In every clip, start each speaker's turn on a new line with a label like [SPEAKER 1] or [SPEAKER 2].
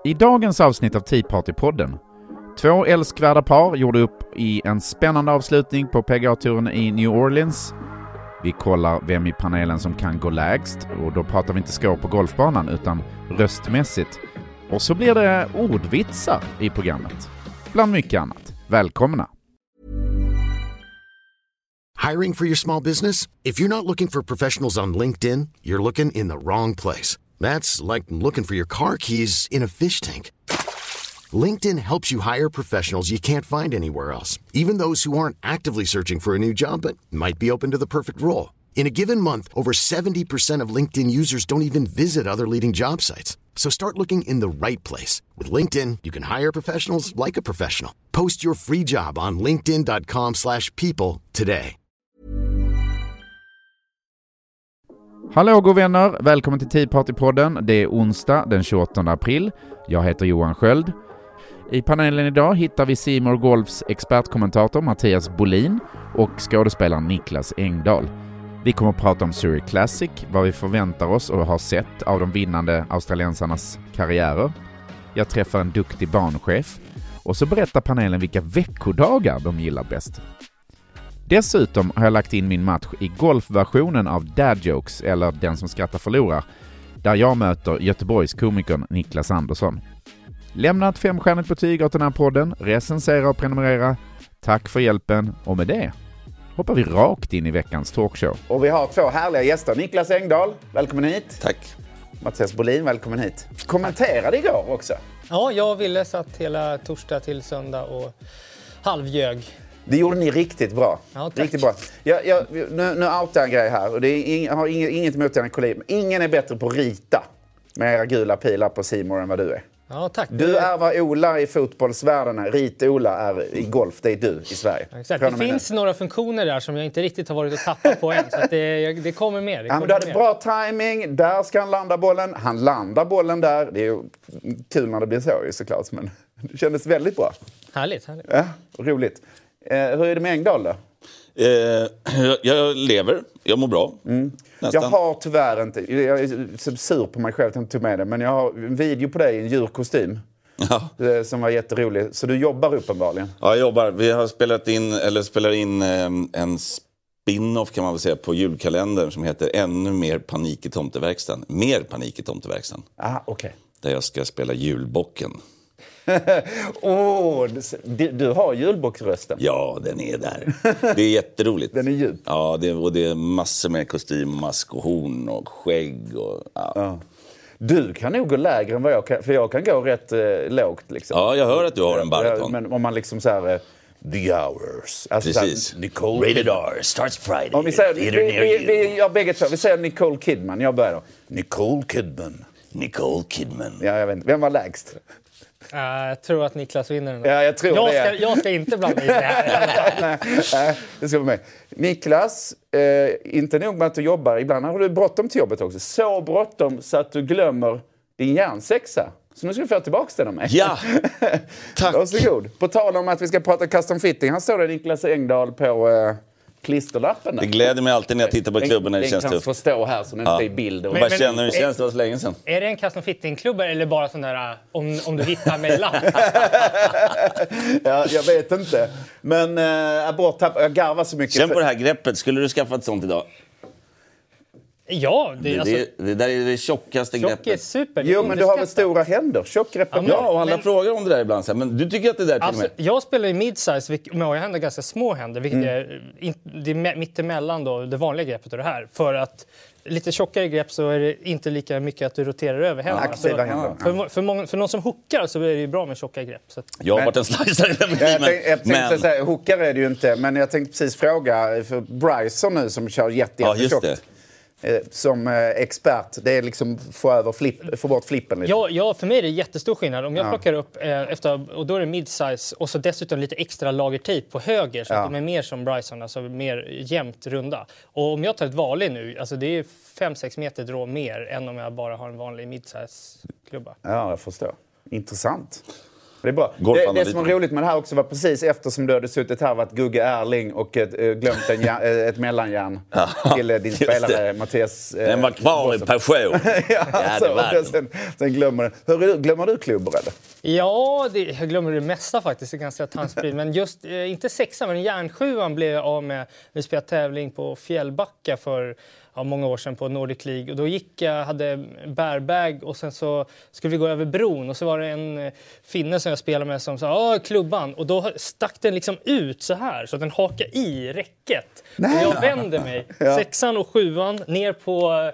[SPEAKER 1] I dagens avsnitt av Tea Party-podden, 2 älskvärda par gjorde upp i en spännande avslutning på PGA-touren i New Orleans. Vi kollar vem i panelen som kan gå lägst, och då pratar vi inte score på golfbanan utan röstmässigt. Och så blir det ordvitsar i programmet, bland mycket annat. Välkomna!
[SPEAKER 2] Hiring for your small business? If you're not looking for professionals on LinkedIn, you're looking in the wrong place. That's like looking for your car keys in a fish tank. LinkedIn helps you hire professionals you can't find anywhere else, even those who aren't actively searching for a new job but might be open to the perfect role. In a given month, over 70% of LinkedIn users don't even visit other leading job sites. So start looking in the right place. With LinkedIn, you can hire professionals like a professional. Post your free job on linkedin.com/people today.
[SPEAKER 1] Hallå god vänner, välkommen till Tea Party-podden. Det är onsdag den 28 april. Jag heter Johan Sköld. I panelen idag hittar vi C More Golfs expertkommentator Mattias Bolin och skådespelaren Niklas Engdahl. Vi kommer att prata om Zurich Classic, vad vi förväntar oss och har sett av de vinnande australiensarnas karriärer. Jag träffar en duktig banchef och så berättar panelen vilka veckodagar de gillar bäst. Dessutom har jag lagt in min match i golfversionen av Dad Jokes, eller Den som skrattar förlorar, där jag möter Göteborgs komikern Niklas Andersson. Lämna ett 5-stjärnigt betyg åt den här podden, recensera och prenumerera. Tack för hjälpen, och med det hoppar vi rakt in i veckans talkshow. Och vi har 2 härliga gäster. Niklas Engdahl, välkommen hit.
[SPEAKER 3] Tack.
[SPEAKER 1] Mattias Bolin, välkommen hit. Kommenterade igår också.
[SPEAKER 4] Ja, jag ville satt hela torsdag till söndag och halvljög.
[SPEAKER 1] Det gjorde ni riktigt bra.
[SPEAKER 4] Ja,
[SPEAKER 1] riktigt bra. Nu outar jag en grej här. Och det är har inget emot den kollegan. Ingen är bättre på att rita med era gula pilar på C More än vad du är.
[SPEAKER 4] Ja, tack.
[SPEAKER 1] Du är vad Ola i fotbollsvärlden är. Rit-Ola är i golf. Det är du i Sverige.
[SPEAKER 4] Exakt. Det finns några funktioner där som jag inte riktigt har varit och tappat på än. Så att det kommer mer.
[SPEAKER 1] Men du hade bra timing. Där ska han landa bollen. Han landar bollen där. Det är ju kul när det blir så ju såklart. Men det kändes väldigt bra.
[SPEAKER 4] Härligt.
[SPEAKER 1] Ja, roligt. Hur är det med Engdahl då?
[SPEAKER 3] Jag lever, jag mår bra.
[SPEAKER 1] Jag har tyvärr inte, jag är så sur på mig själv att jag inte tog med det, men jag har en video på dig i en djurkostym som var jätterolig. Så du jobbar uppenbarligen?
[SPEAKER 3] Ja, jag jobbar. Vi har spelar in en spin-off kan man väl säga på julkalendern som heter Ännu mer panik i tomteverkstan. Mer panik i tomteverkstan.
[SPEAKER 1] Aha, okej.
[SPEAKER 3] Där jag ska spela julbocken.
[SPEAKER 1] Du har julbocksrösten.
[SPEAKER 3] Ja, den är där. Det är jätteroligt.
[SPEAKER 1] Den är djup.
[SPEAKER 3] Ja, det är massor med kostym, mask och horn och skägg. Ja.
[SPEAKER 1] Du kan nog gå lägre än vad jag kan, för jag kan gå rätt lågt. Liksom.
[SPEAKER 3] Ja, jag hör att du har en bariton.
[SPEAKER 1] Men om man liksom så här... The Hours. Alltså
[SPEAKER 3] precis.
[SPEAKER 1] Nicole
[SPEAKER 3] Rated R, starts Friday.
[SPEAKER 1] Om vi säger, vi säger Nicole Kidman. Jag börjar då. Nicole Kidman. Ja, jag vet inte. Vem var lägst?
[SPEAKER 4] Jag tror att Niklas vinner den.
[SPEAKER 1] Ja, jag tror
[SPEAKER 4] jag ska inte blanda in det här.
[SPEAKER 1] Nej, det ska vara med. Niklas, inte nog med att du jobbar. Ibland har du bråttom till jobbet också. Så bråttom så att du glömmer din järnsexa. Så nu ska vi få tillbaka den av mig.
[SPEAKER 3] Ja, tack.
[SPEAKER 1] Varsågod. På tal om att vi ska prata custom fitting. Han står det Niklas Engdahl på klisterlappen där.
[SPEAKER 3] Det gläder mig alltid när jag tittar på klubben när det känns tufft.
[SPEAKER 1] Den kan få stå här så den inte är i bild.
[SPEAKER 3] Bara känner hur det känns, det var så länge sedan.
[SPEAKER 4] Är det en custom fitting-klubb eller bara sån där om du hittar mejla?
[SPEAKER 1] Ja, jag vet inte. Men jag garvar så mycket.
[SPEAKER 3] Känn på det här greppet. Skulle du skaffa ett sånt idag?
[SPEAKER 4] Ja,
[SPEAKER 3] det där är det tjockaste greppet.
[SPEAKER 4] Tjock är super.
[SPEAKER 1] Jo, men du har väl stora händer? Tjockgreppet.
[SPEAKER 3] Ja, och alla frågar om det där ibland. Men du tycker att det där till och med...
[SPEAKER 4] Jag spelar i midsize, men jag har händer ganska små händer. Vilket det är mittemellan då, det vanliga greppet och det här. För att lite tjockare grepp så är det inte lika mycket att du roterar över händerna.
[SPEAKER 1] Aktiva händer.
[SPEAKER 4] För någon som hookar så är det ju bra med tjocka grepp. Så.
[SPEAKER 3] Jag har varit en slicer i
[SPEAKER 1] jag tänkte säga, hookar är det ju inte. Men jag tänkte precis fråga för Bryson nu som kör jättetjockt. Som expert, det är liksom få bort flippen lite.
[SPEAKER 4] Ja, för mig är det jättestor skillnad. Om jag plockar upp och då är det midsize och så dessutom lite extra lagertejp på höger så att de är mer som Bryson, alltså mer jämnt runda. Och om jag tar ett vanligt nu, alltså det är 5-6 meter drå mer än om jag bara har en vanlig midsize-klubba.
[SPEAKER 1] Ja, jag förstår. Intressant.
[SPEAKER 5] Det är bra. Det som var roligt med det här också var precis eftersom du hade suttit här varit Gugge Erling och glömt ett mellanjärn till din spelare Mattias.
[SPEAKER 3] Den var kvar i passion.
[SPEAKER 5] Sen glömmer du klubbor eller?
[SPEAKER 4] Ja, jag glömmer det mesta faktiskt. Det är ganska tandspridd. Men just, inte 6 men järnsjuan blev jag av med. Vi spelade tävling på Fjällbacka för många år sedan på Nordic League. Och då hade bärbag och sen så skulle vi gå över bron. Och så var det en finne som jag spelade med som sa klubban. Och då stack den liksom ut så här. Så att den hakade i räcket. Nej. Och jag vände mig. 6:an och 7:an ner på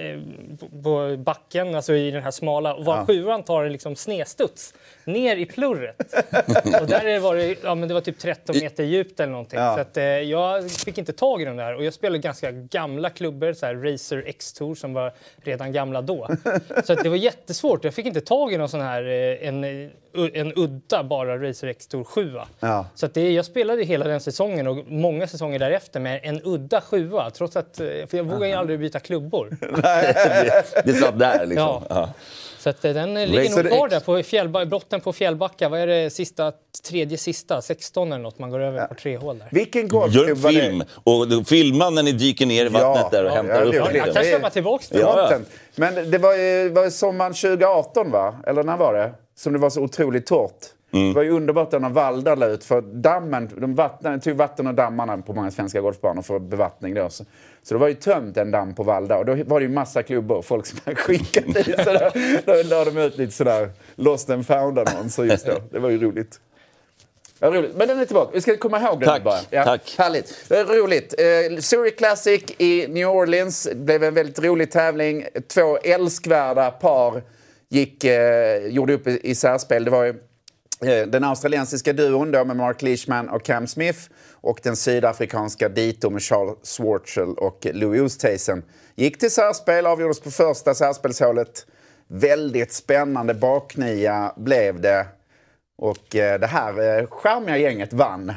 [SPEAKER 4] backen, alltså i den här smala. Och 7:an tar en liksom snedstuds ner i plurret. Och där var det, men det var typ 13 meter djupt eller någonting. Så att jag fick inte tag i den där. Och jag spelade ganska gamla klubbor, så här Razer X-Tour som var redan gamla då. Så att det var jättesvårt. Jag fick inte tag i någon sån här en udda bara Razer X-Tour 7. Så att jag spelade hela den säsongen och många säsonger därefter med en udda 7, trots att för jag vågar ju aldrig byta klubbor.
[SPEAKER 3] Det slapp där liksom.
[SPEAKER 4] Så att den ligger nog kvar där på brotten på Fjällbacka. Vad är det tredje sista 16 eller något man går över på 3 hål där.
[SPEAKER 5] Vilken golfklubb var det?
[SPEAKER 3] Gör en film och filma när ni dyker ner i vattnet där och hämtar upp det.
[SPEAKER 4] Jag kan köpa tillbaks det.
[SPEAKER 5] Men det var ju sommaren 2018 va? Eller när var det? Som det var så otroligt torrt. Det var ju underbart när Valda la ut för dammen, tog vatten och dammarna på många svenska golfbanor för bevattning då. Så det var ju tömt en damm på Valda och då var det ju massa klubbor, folk som hade skickat dit sådär. Då la de ut lite sådär lost and found annonser just då. Det var ju roligt. Ja, roligt. Men den är tillbaka. Vi ska komma ihåg den bara. Ja,
[SPEAKER 3] tack.
[SPEAKER 5] Härligt. Det är roligt. Zurich Classic i New Orleans blev en väldigt rolig tävling. 2 älskvärda par gjorde upp i särspel. Det var ju den australiensiska duon då med Mark Leishman och Cam Smith och den sydafrikanska dito med Charles Schwartzel och Louis Oosthuizen gick till särspel, avgjordes på första särspelshålet. Väldigt spännande baknia blev det och det här charmiga gänget vann.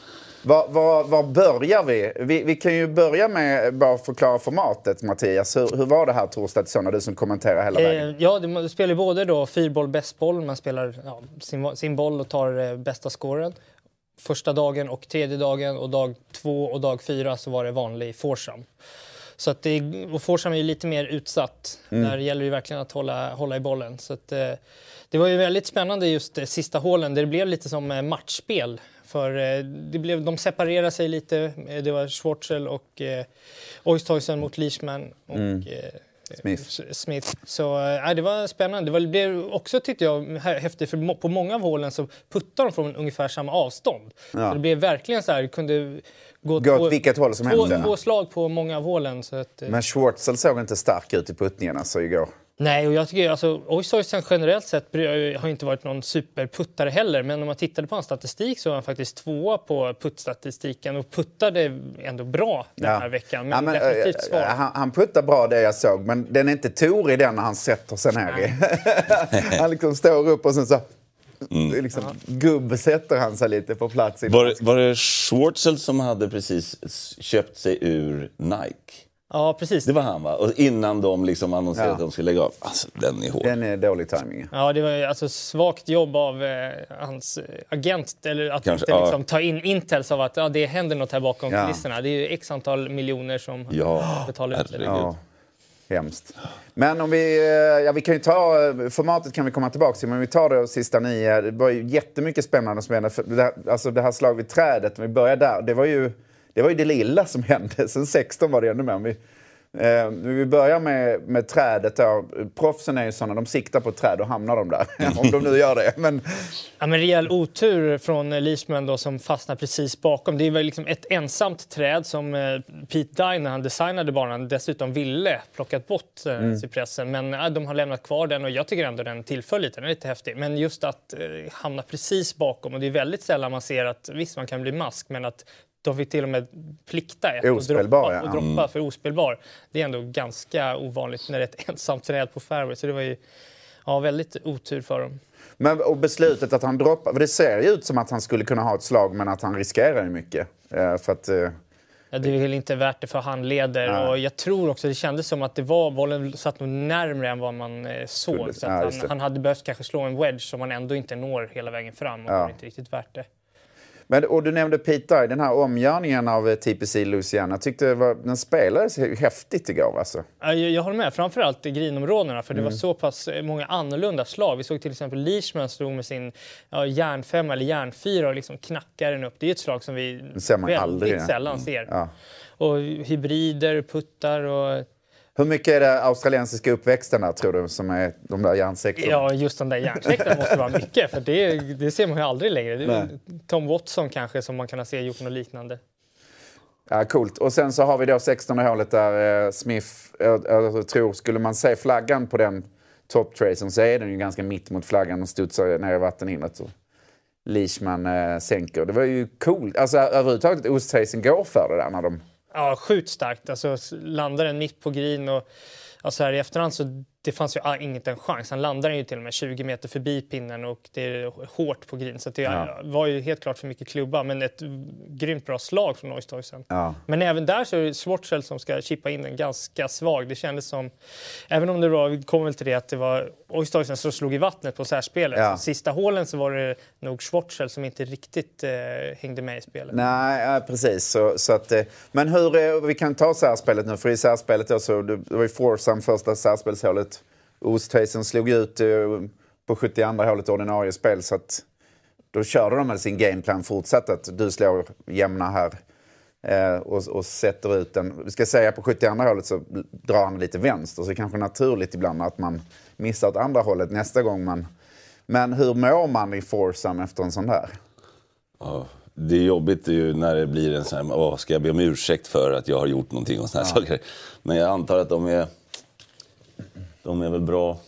[SPEAKER 5] Var börjar vi? Vi kan ju börja med bara förklara formatet, Mattias. Hur var det här torsdag till söndag, du som kommenterar hela vägen?
[SPEAKER 4] Ja, du spelar både då 4-boll, bästboll. Man spelar sin boll och tar bästa scoren. Första dagen och tredje dagen och dag 2 och dag 4 så var det vanlig foursome. Så att och foursome är ju lite mer utsatt. Där gäller det verkligen att hålla i bollen. Så att, det var ju väldigt spännande just sista hålen. Det blev lite som matchspel. För de separerade sig lite. Det var Schwartzel och Oosthuizen mot Leishman och Smith. Så det var spännande. Det blev också, tyckte jag, häftigt. För på många av hålen så puttar de från ungefär samma avstånd. Så det blev verkligen så här, kunde gå
[SPEAKER 5] åt vilket håll som helst.
[SPEAKER 4] 2 slag på många av hålen. Så att,
[SPEAKER 5] men Schwartzel såg inte stark ut i puttningarna så igår.
[SPEAKER 4] Nej, och jag tycker alltså Oosthuizen generellt sett har inte varit någon superputtare heller, men om man tittade på hans statistik så var han faktiskt 2 på puttstatistiken och puttade ändå bra den här veckan. Men definitivt svår.
[SPEAKER 5] Han puttar bra det jag såg, men den är inte torig den när han sätter sig ner i. Han liksom står upp och sen så liksom gubbsätter han sig lite på plats.
[SPEAKER 3] Var det Schwartzel som hade precis köpt sig ur Nike?
[SPEAKER 4] Ja, precis.
[SPEAKER 3] Det var han, va? Och innan de liksom annonserade att de skulle lägga av. Alltså, den är hård.
[SPEAKER 5] Den är dålig timing.
[SPEAKER 4] Ja, det var alltså svagt jobb av hans agent. Eller att
[SPEAKER 3] kanske,
[SPEAKER 4] inte liksom ta in intels av att det händer något här bakom kulisserna. Det är ju x antal miljoner som betalar ut det.
[SPEAKER 5] Ja, hemskt. Men om vi kan ju ta, formatet kan vi komma tillbaka till, men vi tar det sista 9. Det var ju jättemycket spännande som hände. Alltså det här slag vid trädet, om vi börjar där, det var ju det lilla som hände. Sen 16 var det ännu mer. Vi börjar med trädet. Proffsen är ju sådana, de siktar på träd och hamnar de där. Om de nu gör det. Men
[SPEAKER 4] rejäl otur från Leishman då, som fastnar precis bakom. Det var liksom ett ensamt träd som Pete Dye, när han designade banan, dessutom ville plockat bort cypressen. Men de har lämnat kvar den och jag tycker ändå den tillför lite. Den är lite häftig. Men just att hamna precis bakom, och det är väldigt sällan man ser att visst man kan bli mask, men att de fick till och med plikta och droppa för ospelbar. Det är ändå ganska ovanligt när det är ett ensamt träd på fairway. Så det var ju väldigt otur för dem.
[SPEAKER 5] Men, och beslutet att han droppar, för det ser ju ut som att han skulle kunna ha ett slag, men att han riskerar ju mycket. För att
[SPEAKER 4] Ja, det är väl inte värt det för handleder. Och jag tror också det kändes som att bollen satt nog närmare än vad man såg. Så att han hade behövt kanske slå en wedge som man ändå inte når hela vägen fram. Och det är inte riktigt värt det.
[SPEAKER 5] Och du nämnde Pete Dye, den här omgörningen av TPC Louisiana. Jag tyckte den spelades häftigt igår. Alltså.
[SPEAKER 4] Jag håller med, framförallt i grinområdena, för det var så pass många annorlunda slag. Vi såg till exempel Leishman slog med sin järnfemma eller järnfyra och liksom knackar den upp. Det är ett slag som vi väldigt sällan ser. Ja. Och hybrider, puttar och...
[SPEAKER 5] Hur mycket är det australiensiska uppväxterna, tror du, som är de där järnsektorna?
[SPEAKER 4] Ja, just de där järnsektorna måste vara mycket, för det ser man ju aldrig längre. Det är Tom Watson kanske som man kan se gjort något liknande.
[SPEAKER 5] Ja, coolt. Och sen så har vi då 16:e hålet där Smith, jag tror, skulle man se flaggan på den top-tracen så är den ju ganska mitt mot flaggan och studsar ner i vattenhindret. Leishman sänker. Det var ju coolt. Alltså överhuvudtaget att Oosthuizen går för det där när de...
[SPEAKER 4] Ja, sjukt starkt. Alltså landar en mitt på green och alltså här i efterhand så det fanns ju inget en chans. Han landar ju till och med 20 meter förbi pinnen och det är hårt på green. Så det var ju helt klart för mycket klubba, men ett grymt bra slag från Oosthuizen. Ja. Men även där så är det Schwartzel som ska chippa in den ganska svag. Det kändes som, även om det var, vi kommer väl till det, att det var Oosthuizen som slog i vattnet på särspelet. Ja. Sista hålen så var det nog Schwartzel som inte riktigt hängde med i spelet.
[SPEAKER 5] Nej, precis. Så att, men vi kan ta särspelet nu, för i särspelet så det var ju Foursome första särspelshålet. Oosthuizen slog ut på 72:a hålet ordinarie spel, så att då körde de med sin gameplan fortsatt att du slår jämna här och sätter ut den. Vi ska säga på 72:a hålet så drar han lite vänster, så det är kanske naturligt ibland att man missar åt andra hållet nästa gång man... Men hur mår man i Foursome efter en sån där?
[SPEAKER 3] Ja, det är jobbigt ju när det blir en sån här, ska jag be om ursäkt för att jag har gjort någonting och såna här saker. Men jag antar att de är väl bra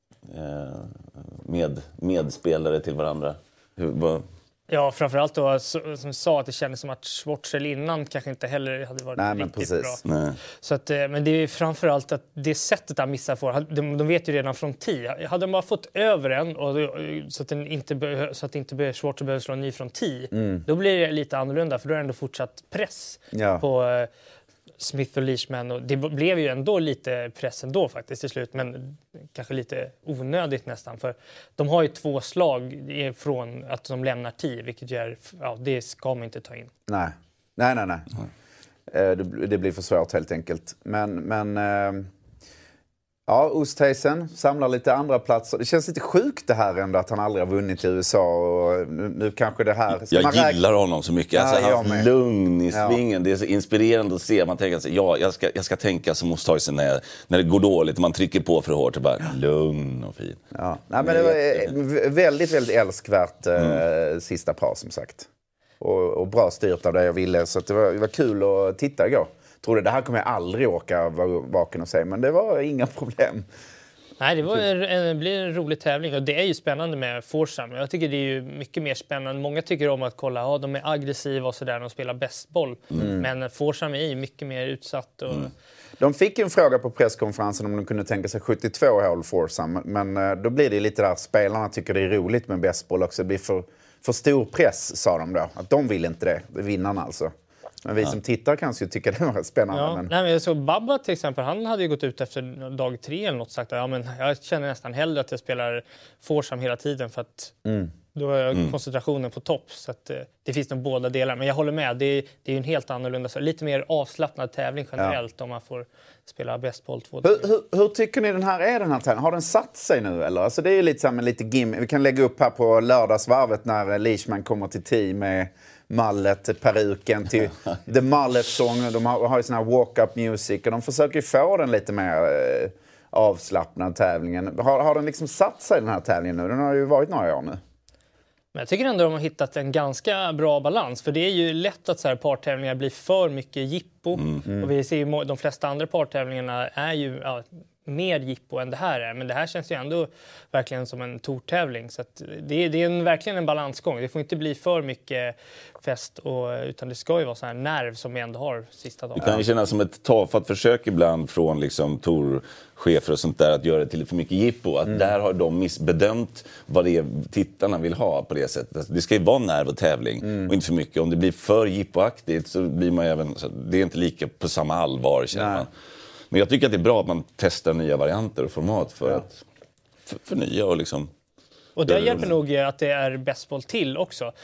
[SPEAKER 3] medspelare till varandra.
[SPEAKER 4] Ja, framförallt då som sa att det kändes som att Schwartzel innan kanske inte heller hade varit riktigt bra. Nej. Så att, men det är framförallt att det sättet han missar får. De vet ju redan från 10. Hade de bara fått över en så att inte Schwartzel behöver slå en ny från 10. Då blir det lite annorlunda, för då är det ändå fortsatt press på Smith och Leishman, och det blev ju ändå lite press ändå faktiskt till slut, men kanske lite onödigt nästan, för de har ju 2 slag från att de lämnar 10, vilket gör, det ska man inte ta in.
[SPEAKER 5] Nej. Det blir för svårt helt enkelt. Men Oosthuizen samlar lite andra platser. Det känns lite sjukt det här ändå, att han aldrig har vunnit i USA, och nu kanske det här...
[SPEAKER 3] Jag gillar honom så mycket. Alltså, hans lugn i svingen. Det är så inspirerande att se. Man tänker sig, jag ska tänka som Oosthuizen när det går dåligt. Man trycker på för hårt och bara lugn och fin.
[SPEAKER 5] Ja. Nej, men det var väldigt, väldigt älskvärt sista par, som sagt. Och bra styrt av det jag ville. Så att det var kul att titta igår. Trodde det här kommer jag aldrig åka vaken och se, men det var inga problem.
[SPEAKER 4] Nej, det blir en rolig tävling, och det är ju spännande med Foursome. Jag tycker det är ju mycket mer spännande. Många tycker om att kolla, de är aggressiva och sådär, de spelar bästboll. Men Foursome är ju mycket mer utsatt. Och...
[SPEAKER 5] De fick en fråga på presskonferensen om de kunde tänka sig 72 hål Foursome, men då blir det lite där spelarna tycker det är roligt med bästboll också. Det blir för stor press, sa de då. Att de vill inte det, vinnarna alltså. Men vi som tittar kanske tycker det var spännande.
[SPEAKER 4] Ja. Nej, men så Babba till exempel, han hade ju gått ut efter dag 3 eller något, sagt att jag känner nästan hellre att jag spelar Foursome hela tiden, för att då är koncentrationen på topp. Så att, det finns nog båda delar. Men jag håller med, det är ju en helt annorlunda, så lite mer avslappnad tävling generellt om man får spela bästboll 2 dagar.
[SPEAKER 5] Hur tycker ni den här tävlingen? Har den satt sig nu eller? Alltså det är ju lite samma lite gimmick. Vi kan lägga upp här på lördagsvarvet när Leishman kommer till tee med mallet, peruken till The Mallet Song. De har ju sån här walk-up music, och de försöker ju få den lite mer avslappnad tävlingen. Har den liksom satt sig, den här tävlingen nu? Den har ju varit några år nu.
[SPEAKER 4] Men jag tycker ändå de har hittat en ganska bra balans, för det är ju lätt att så här partävlingar blir för mycket jippo. Och vi ser ju de flesta andra partävlingarna är ju mer jippo än det här är. Men det här känns ju ändå verkligen som en tortävling. Så att det är verkligen en balansgång. Det får inte bli för mycket fest, utan det ska ju vara så här nerv som vi ändå har sista dagen.
[SPEAKER 3] Det kan ju kännas som ett tafatt försök ibland från liksom torchefer och sånt där att göra det till för mycket jippo. Att där har de missbedömt vad det är tittarna vill ha på det sättet. Det ska ju vara nerv och tävling och inte för mycket. Om det blir för jippoaktigt så blir man även... Så det är inte lika på samma allvar, känner man. Men jag tycker att det är bra att man testar nya varianter och format för att förnya och liksom...
[SPEAKER 4] Och det hjälper nog att det är bästboll till också. Att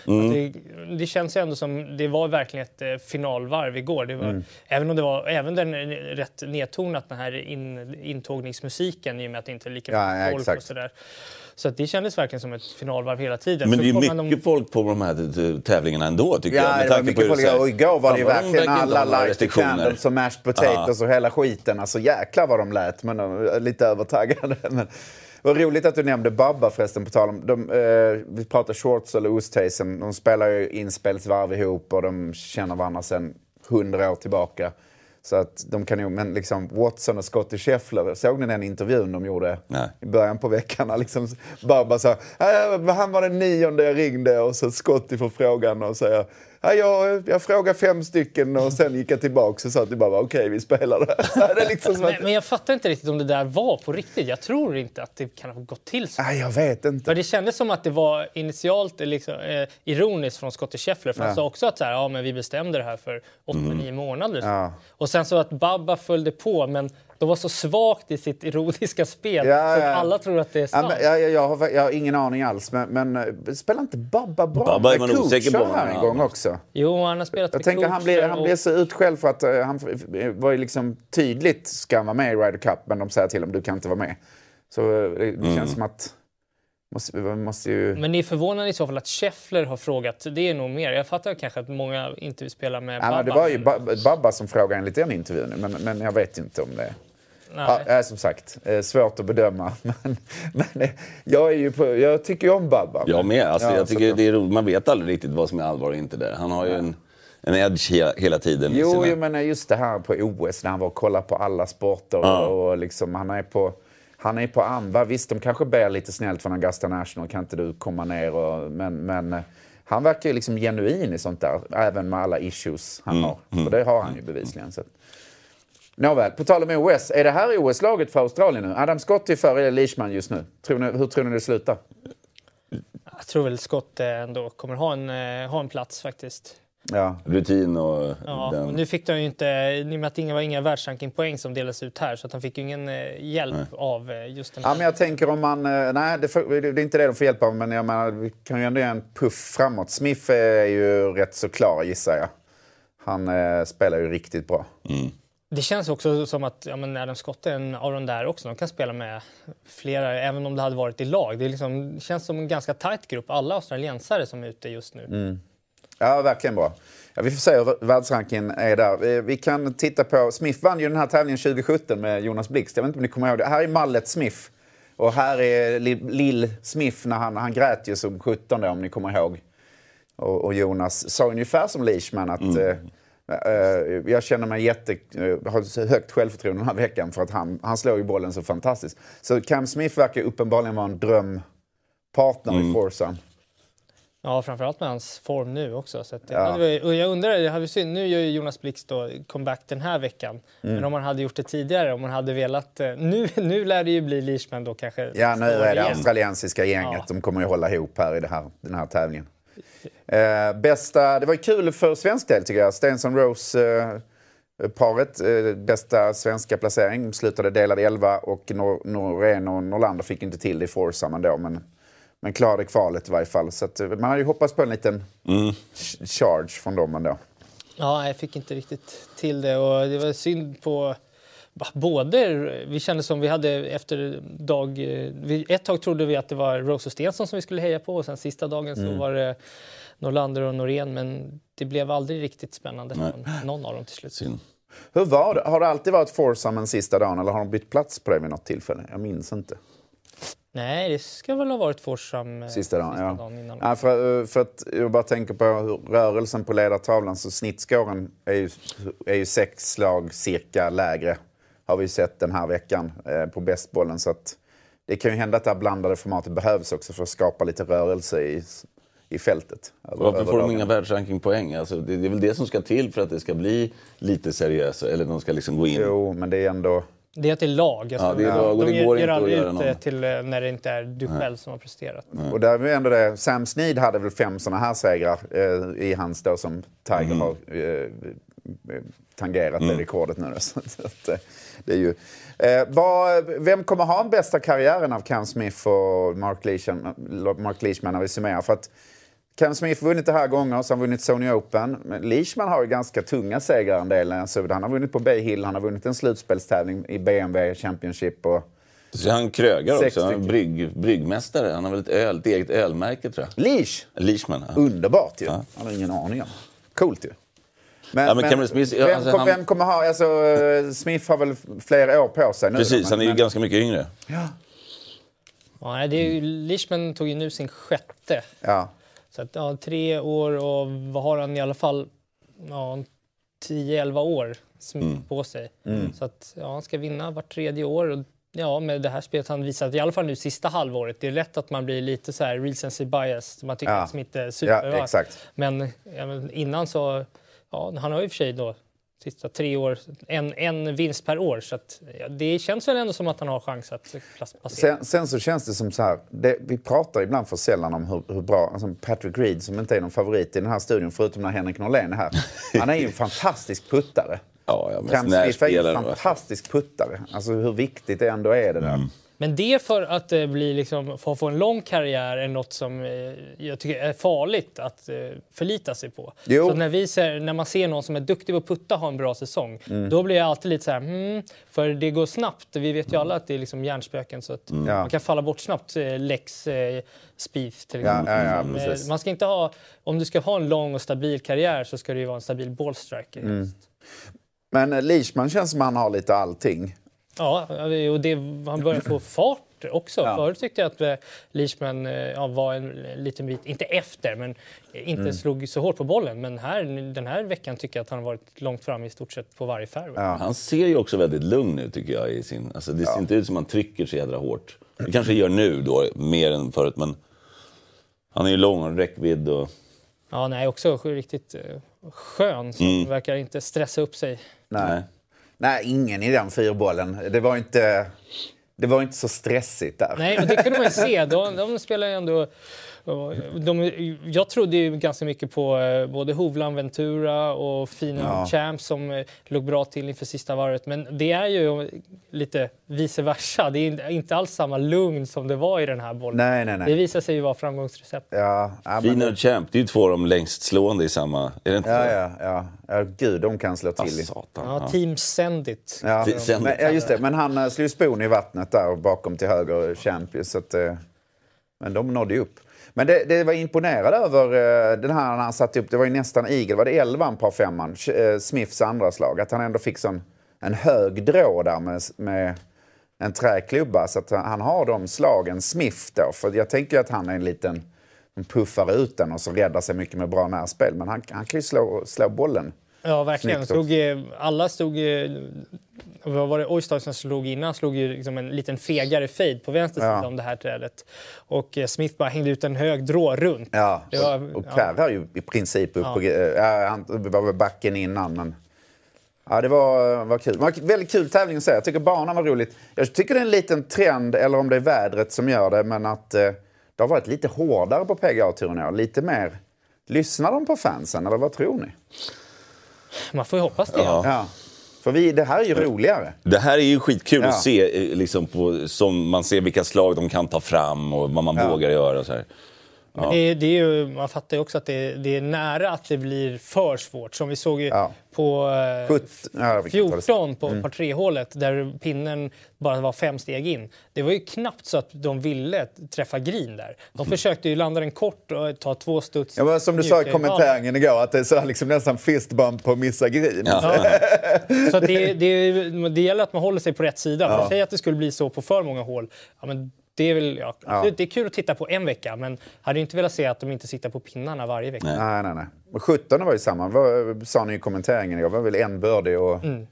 [SPEAKER 4] det känns ju ändå som det var verkligen ett finalvarv igår. Det var, även om det var den rätt nedtonat, den här intågningsmusiken, i och med att det inte är lika mycket folk och sådär. Så att det kändes verkligen som ett finalvarv hela tiden.
[SPEAKER 3] Men det är mycket folk på de här tävlingarna ändå, tycker jag.
[SPEAKER 5] Det var mycket folk. Och igår var det ju verkligen alla light candles och mashed potatoes och hela skiten. Alltså jäklar vad de lät, men lite övertaggade. Men vad roligt att du nämnde Babba förresten, på tal om vi pratar Shorts eller Oosthuizen. De spelar ju inspelsvarv ihop och de känner varandra sedan 100 år tillbaka. Så att de kan ju, men liksom Watson och Scottie Scheffler, såg ni den intervjun de gjorde i början på veckan? Liksom Babba sa, han var den 9:e jag ringde, och så Scottie får frågan och säger, jag frågade 5 stycken och sen gick jag tillbaka och sa till Babba, okej, vi spelar det. Det är liksom som
[SPEAKER 4] men jag fattar inte riktigt om det där var på riktigt. Jag tror inte att det kan ha gått till så.
[SPEAKER 5] Nej, jag vet inte.
[SPEAKER 4] För det kändes som att det var initialt liksom, ironiskt från Scottie Scheffler. För han sa också att så här, men vi bestämde det här för 8-9 månader. Ja. Och sen så att Babba följde på, men de var så svagt i sitt ironiska spel så att alla tror att det är sant.
[SPEAKER 5] Jag har ingen aning alls, men spelar inte Babba bra?
[SPEAKER 3] Babba är man osäker på
[SPEAKER 5] här en gång också.
[SPEAKER 4] Jo, han har spelat.
[SPEAKER 5] Jag tänker han blir så utskälld för att han var ju liksom tydligt ska vara med i Ryder Cup, men de säger till honom, du kan inte vara med. Så det känns som att måste ju...
[SPEAKER 4] Men ni är förvånade i så fall att Scheffler har frågat. Det är nog mer. Jag fattar kanske att många inte vill spela med Babba.
[SPEAKER 5] Det var ju Babba som frågade enligt den intervjun, men jag vet inte om det. Ja, som sagt, svårt att bedöma. Men jag tycker ju om Babba.
[SPEAKER 3] Jag med. Alltså, jag tycker det är roligt. Man vet aldrig riktigt vad som är allvar och inte där. Han har ju en edge hela tiden.
[SPEAKER 5] Jo, men just det här på OS när han var och kollade på alla sporter och liksom, han är på AMVA. Visst, de kanske ber lite snällt från Augusta National. Kan inte du komma ner? Men han verkar ju liksom genuin i sånt där. Även med alla issues han har. För det har han ju bevisligen. Så. Nåväl, på tal om OS. Är det här OS-laget för Australien nu? Adam Scott är före Leishman just nu. Hur tror ni det slutar?
[SPEAKER 4] Jag tror väl Scott ändå kommer ha en plats faktiskt.
[SPEAKER 5] Ja.
[SPEAKER 3] Rutin och...
[SPEAKER 4] och nu fick de ju inte, i och med att det var inga världsrankingpoäng som delas ut här, så att de fick ju ingen hjälp av just den här.
[SPEAKER 5] Ja, men jag tänker om man... Nej, det är inte det de får hjälp av, men jag menar, vi kan ju ändå göra en puff framåt. Smith är ju rätt så klar, gissar jag. Han spelar ju riktigt bra.
[SPEAKER 4] Det känns också som att Adam Scott är en av de där också. De kan spela med flera, även om det hade varit i lag. Det känns som en ganska tight grupp. Alla australiensare som är ute just nu.
[SPEAKER 5] Ja, verkligen bra. Ja, vi får se hur världsrankingen är där. Vi kan titta på... Smith vann ju den här tävlingen 2017 med Jonas Blixt. Jag vet inte om ni kommer ihåg det. Här är Mallet Smith. Och här är Lill Smith när han grät ju som 17 om ni kommer ihåg. Och Jonas sa ungefär som Leishman att... jag känner mig har högt självförtroende den här veckan för att han slår ju bollen så fantastiskt. Så Cam Smith verkar uppenbarligen vara en drömpartner i Foursome.
[SPEAKER 4] Ja, framförallt med hans form nu också. Så att jag undrar, nu gör ju Jonas Blixt då comeback den här veckan. Men om man hade gjort det tidigare, om man hade velat... Nu lär det ju bli Leishman då kanske...
[SPEAKER 5] Ja, nu är det australiensiska gänget. De kommer ju hålla ihop här i den här tävlingen. Det var ju kul för svensk del tycker jag. Stenson Rose paret, bästa svenska placering, slutade delad 11 och Norén och Norlander fick inte till det i Foursome ändå, men klarade kvalet i varje fall. Så att man hade ju hoppats på en liten charge från dem ändå.
[SPEAKER 4] Ja, jag fick inte riktigt till det och det var synd på både. Vi kände som vi hade efter ett tag trodde vi att det var Rose och Stensson som vi skulle heja på och sen sista dagen så var det Norlander och Norén, men det blev aldrig riktigt spännande för någon av dem till slut.
[SPEAKER 3] Synd.
[SPEAKER 5] Hur var det? Har det alltid varit Foursome en sista dagen eller har de bytt plats på det vid något tillfälle? Jag minns inte.
[SPEAKER 4] Nej, det ska väl ha varit Foursome
[SPEAKER 5] sista dagen innan. Ja, för att jag bara tänker på hur rörelsen på ledartavlan, så snittskåren är ju 6 slag cirka lägre har vi sett den här veckan på bästbollen. Så att det kan ju hända att det här blandade formatet behövs också för att skapa lite rörelse i fältet.
[SPEAKER 3] Varför får de inga världsrankingpoäng? Alltså, det är väl det som ska till för att det ska bli lite seriöst, eller de ska liksom gå in.
[SPEAKER 5] Jo, men det är ändå...
[SPEAKER 4] Det är till lag. Alltså,
[SPEAKER 3] det är lag och det går inte att göra
[SPEAKER 4] något. Till när det inte är du själv som har presterat.
[SPEAKER 5] Och där är ändå det. Sam Snead hade väl 5 såna här segrar i hans då som Tiger har tangerat det rekordet nu. Så det är ju... vem kommer ha en bästa karriären av Cam Smith och Mark Leishman när vi summerar? För att Cam Smith har vunnit det här gånger, så han har vunnit Sony Open. Men Leishman har ju ganska tunga segrar en del. Alltså, han har vunnit på Bay Hill, han har vunnit en slutspelstävling i BMW Championship. Och
[SPEAKER 3] så han krögar också, han är bryggmästare. Han har väl ett eget ölmärke, tror jag. Leishman. Ja.
[SPEAKER 5] Underbart ju. Han har ingen aning om. Coolt ju.
[SPEAKER 3] Men Smith,
[SPEAKER 5] vem kommer ha... Alltså, Smith har väl flera år på sig nu.
[SPEAKER 3] Precis, han är ju ganska mycket yngre.
[SPEAKER 5] Ja.
[SPEAKER 4] Ja, det är ju, Leishman tog ju nu sin 6:e.
[SPEAKER 5] Ja.
[SPEAKER 4] Så att, 3 år och vad har han i alla fall 10-11 år på sig. Så att han ska vinna vart 3:e år. Och, med det här spelet han visat, i alla fall nu sista halvåret, det är lätt att man blir lite så här recency bias. Man tycker att Smith är super.
[SPEAKER 5] Ja, exakt.
[SPEAKER 4] Men innan så, han har ju för sig då sista 3 år, en vinst per år. Så att, det känns väl ändå som att han har chans att passera.
[SPEAKER 5] Sen så känns det som så här, vi pratar ibland för sällan om hur bra, alltså Patrick Reed som inte är någon favorit i den här studion, förutom när Henrik Norlén är här. Han är ju en fantastisk puttare. Cam Smith är en fantastisk puttare. Alltså hur viktigt det ändå är det där.
[SPEAKER 4] Men det för att bli liksom, för att få en lång karriär är något som jag tycker är farligt att förlita sig på. Så när man ser någon som är duktig på att putta ha en bra säsong, då blir jag alltid lite så här, för det går snabbt. Vi vet ju alla att det är liksom hjärnspöken, så att man kan falla bort snabbt. Lex Spieth till exempel. Man ska inte ha, om du ska ha en lång och stabil karriär så ska det ju vara en stabil ballstriker.
[SPEAKER 5] Men Leishman känns som han har lite allting.
[SPEAKER 4] Ja, och han börjar få fart också. Förut tyckte jag att Leishman var en liten bit, inte efter, men inte slog så hårt på bollen. Men den här veckan tycker jag att han har varit långt fram i stort sett på varje fairway.
[SPEAKER 3] Han ser ju också väldigt lugn ut, tycker jag. Alltså, det ser inte ut som att han trycker så jädra hårt. Det kanske gör nu då, mer än förut, men han är ju lång och räckvidd. Och...
[SPEAKER 4] också riktigt skön. Så verkar inte stressa upp sig.
[SPEAKER 5] Nej, ingen i den fyrbollen. Det var inte så stressigt där.
[SPEAKER 4] Nej, och det kunde man ju se. De spelar ju ändå... Jag trodde ju ganska mycket på både Hovland, Ventura och fina Champs som låg bra till inför sista varvet. Men det är ju lite vice versa. Det är inte alls samma lugn som det var i den här bollen. Nej. Det visar sig ju vara framgångsrecept.
[SPEAKER 3] Fina och Champ, det är ju 2 av de längst slående i samma... Är det inte
[SPEAKER 5] Ja, gud, de kan slå till.
[SPEAKER 4] Team Sendit.
[SPEAKER 5] Just det. Men han slog spon i vattnet där bakom till höger Champ. Så att, men de nådde ju upp. Men det var imponerad över den här när han satte upp, det var ju nästan eagle, var det 11 par 5-man, Smiths andra slag, att han ändå fick en hög drå där med en träklubba, så att han har de slagen Smith då, för jag tänker att han är en liten puffar ut den och så räddar sig mycket med bra närspel, men han kan ju slå bollen.
[SPEAKER 4] Ja, verkligen. Alla stod... Vad var det? Oyster som slog innan? Slog ju liksom en liten fegare fade på vänster sida om det här trädet. Och Smith bara hängde ut en hög drå runt.
[SPEAKER 5] Ja, och Per har ju i princip upp på... han var backen innan, men... Ja, det var kul. Det var en väldigt kul tävling att säga. Jag tycker banan var roligt. Jag tycker det är en liten trend, eller om det är vädret som gör det, men att det har varit lite hårdare på PGA-turen. Lite mer... Lyssnar de på fansen, eller vad tror ni?
[SPEAKER 4] Man får ju hoppas det.
[SPEAKER 5] Ja. För det här är ju roligare.
[SPEAKER 3] Det här är ju skitkul att se, liksom som man ser vilka slag de kan ta fram och vad man vågar göra. Så här.
[SPEAKER 4] Men det är ju, man fattar ju också att det är nära att det blir för svårt. Som vi såg ju på 14 på par 3-hålet där pinnen bara var 5 steg in. Det var ju knappt så att de ville träffa green där. De försökte ju landa den kort och ta 2 studs.
[SPEAKER 5] Ja, men som du sa i kommentaren igår, att det är så liksom nästan fistbump på att missa green.
[SPEAKER 4] Så att det gäller att man håller sig på rätt sida. För att säga att det skulle bli så på för många hål, men det är väl, det är kul att titta på en vecka, men hade inte velat se att de inte sitter på pinnarna varje vecka.
[SPEAKER 5] Nej. Men 17 var ju samma. Vad sa ni i kommenteringen? Jag var väl en birdie och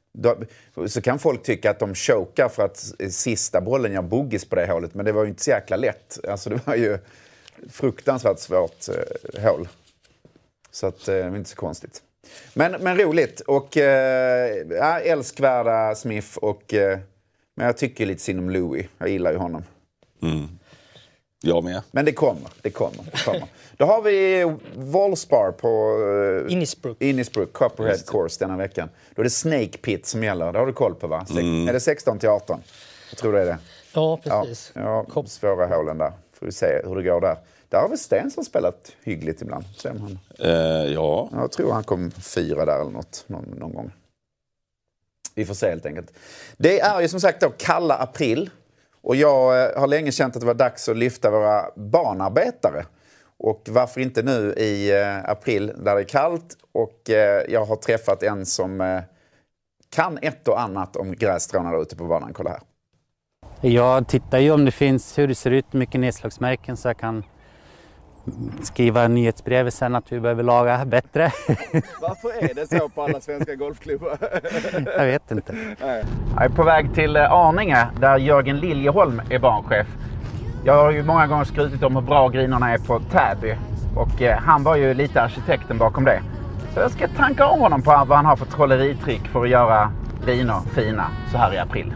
[SPEAKER 5] Så kan folk tycka att de chokar för att sista bollen gör buggis på det hålet. Men det var ju inte så jäkla lätt. Alltså det var ju fruktansvärt svårt hål. Så att det är inte så konstigt. Men roligt. Och älskvärda Smith. Men jag tycker lite synd om Louis. Jag gillar ju honom.
[SPEAKER 3] Jag med.
[SPEAKER 5] Men det kommer. Då har vi Valspar på Innisbrook Copperhead Course denna veckan. Då är det Snake Pit som gäller. Det har du koll på, va? Är det 16-18? Jag tror det är det.
[SPEAKER 4] Ja, precis.
[SPEAKER 5] Ja, svåra hålen där. Får vi se hur det går där. Där har vi Sten som spelat hyggligt ibland. Han.
[SPEAKER 3] Ja.
[SPEAKER 5] Jag tror han kom 4 där eller något någon gång. Vi får se helt enkelt. Det är ju som sagt då kalla april. Och jag har länge känt att det var dags att lyfta våra barnarbetare. Och varför inte nu i april där det är kallt. Och jag har träffat en som kan ett och annat om grässtråna där ute på banan. Kolla här.
[SPEAKER 6] Jag tittar ju om det finns hur det ser ut, mycket nedslagsmärken, så jag kan skriva nyhetsbrev sen att vi behöver laga bättre.
[SPEAKER 5] Varför är det så på alla svenska golfklubbar?
[SPEAKER 6] Jag vet inte.
[SPEAKER 1] Jag är på väg till Arninge där Jörgen Liljeholm är banchef. Jag har ju många gånger skrutit om hur bra grinerna är på Täby. Och han var ju lite arkitekten bakom det. Så jag ska tanka om honom på vad han har för trolleritrick för att göra griner fina så här i april.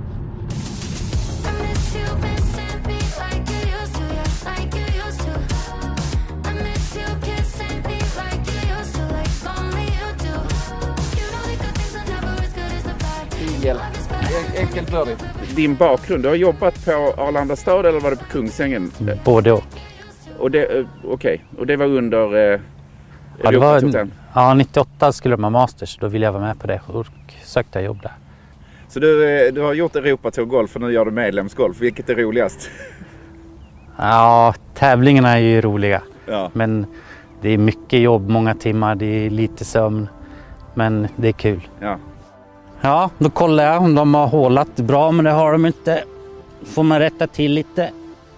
[SPEAKER 1] Enkelt bördigt. Din bakgrund, du har jobbat på Arlanda stad eller var det på Kungsängen?
[SPEAKER 6] Både och.
[SPEAKER 1] Och det, okej. Och det var under
[SPEAKER 6] det var, 98 skulle de ha masters, då ville jag vara med på det och sökte jobb där.
[SPEAKER 1] Så du har gjort Europatour golf och nu gör du medlemsgolf. Vilket är roligast?
[SPEAKER 6] Ja, tävlingarna är ju roliga.
[SPEAKER 1] Ja.
[SPEAKER 6] Men det är mycket jobb, många timmar, det är lite sömn. Men det är kul.
[SPEAKER 1] Ja.
[SPEAKER 6] Ja, då kollar jag om de har hålat bra, men det har de inte. Får man rätta till lite.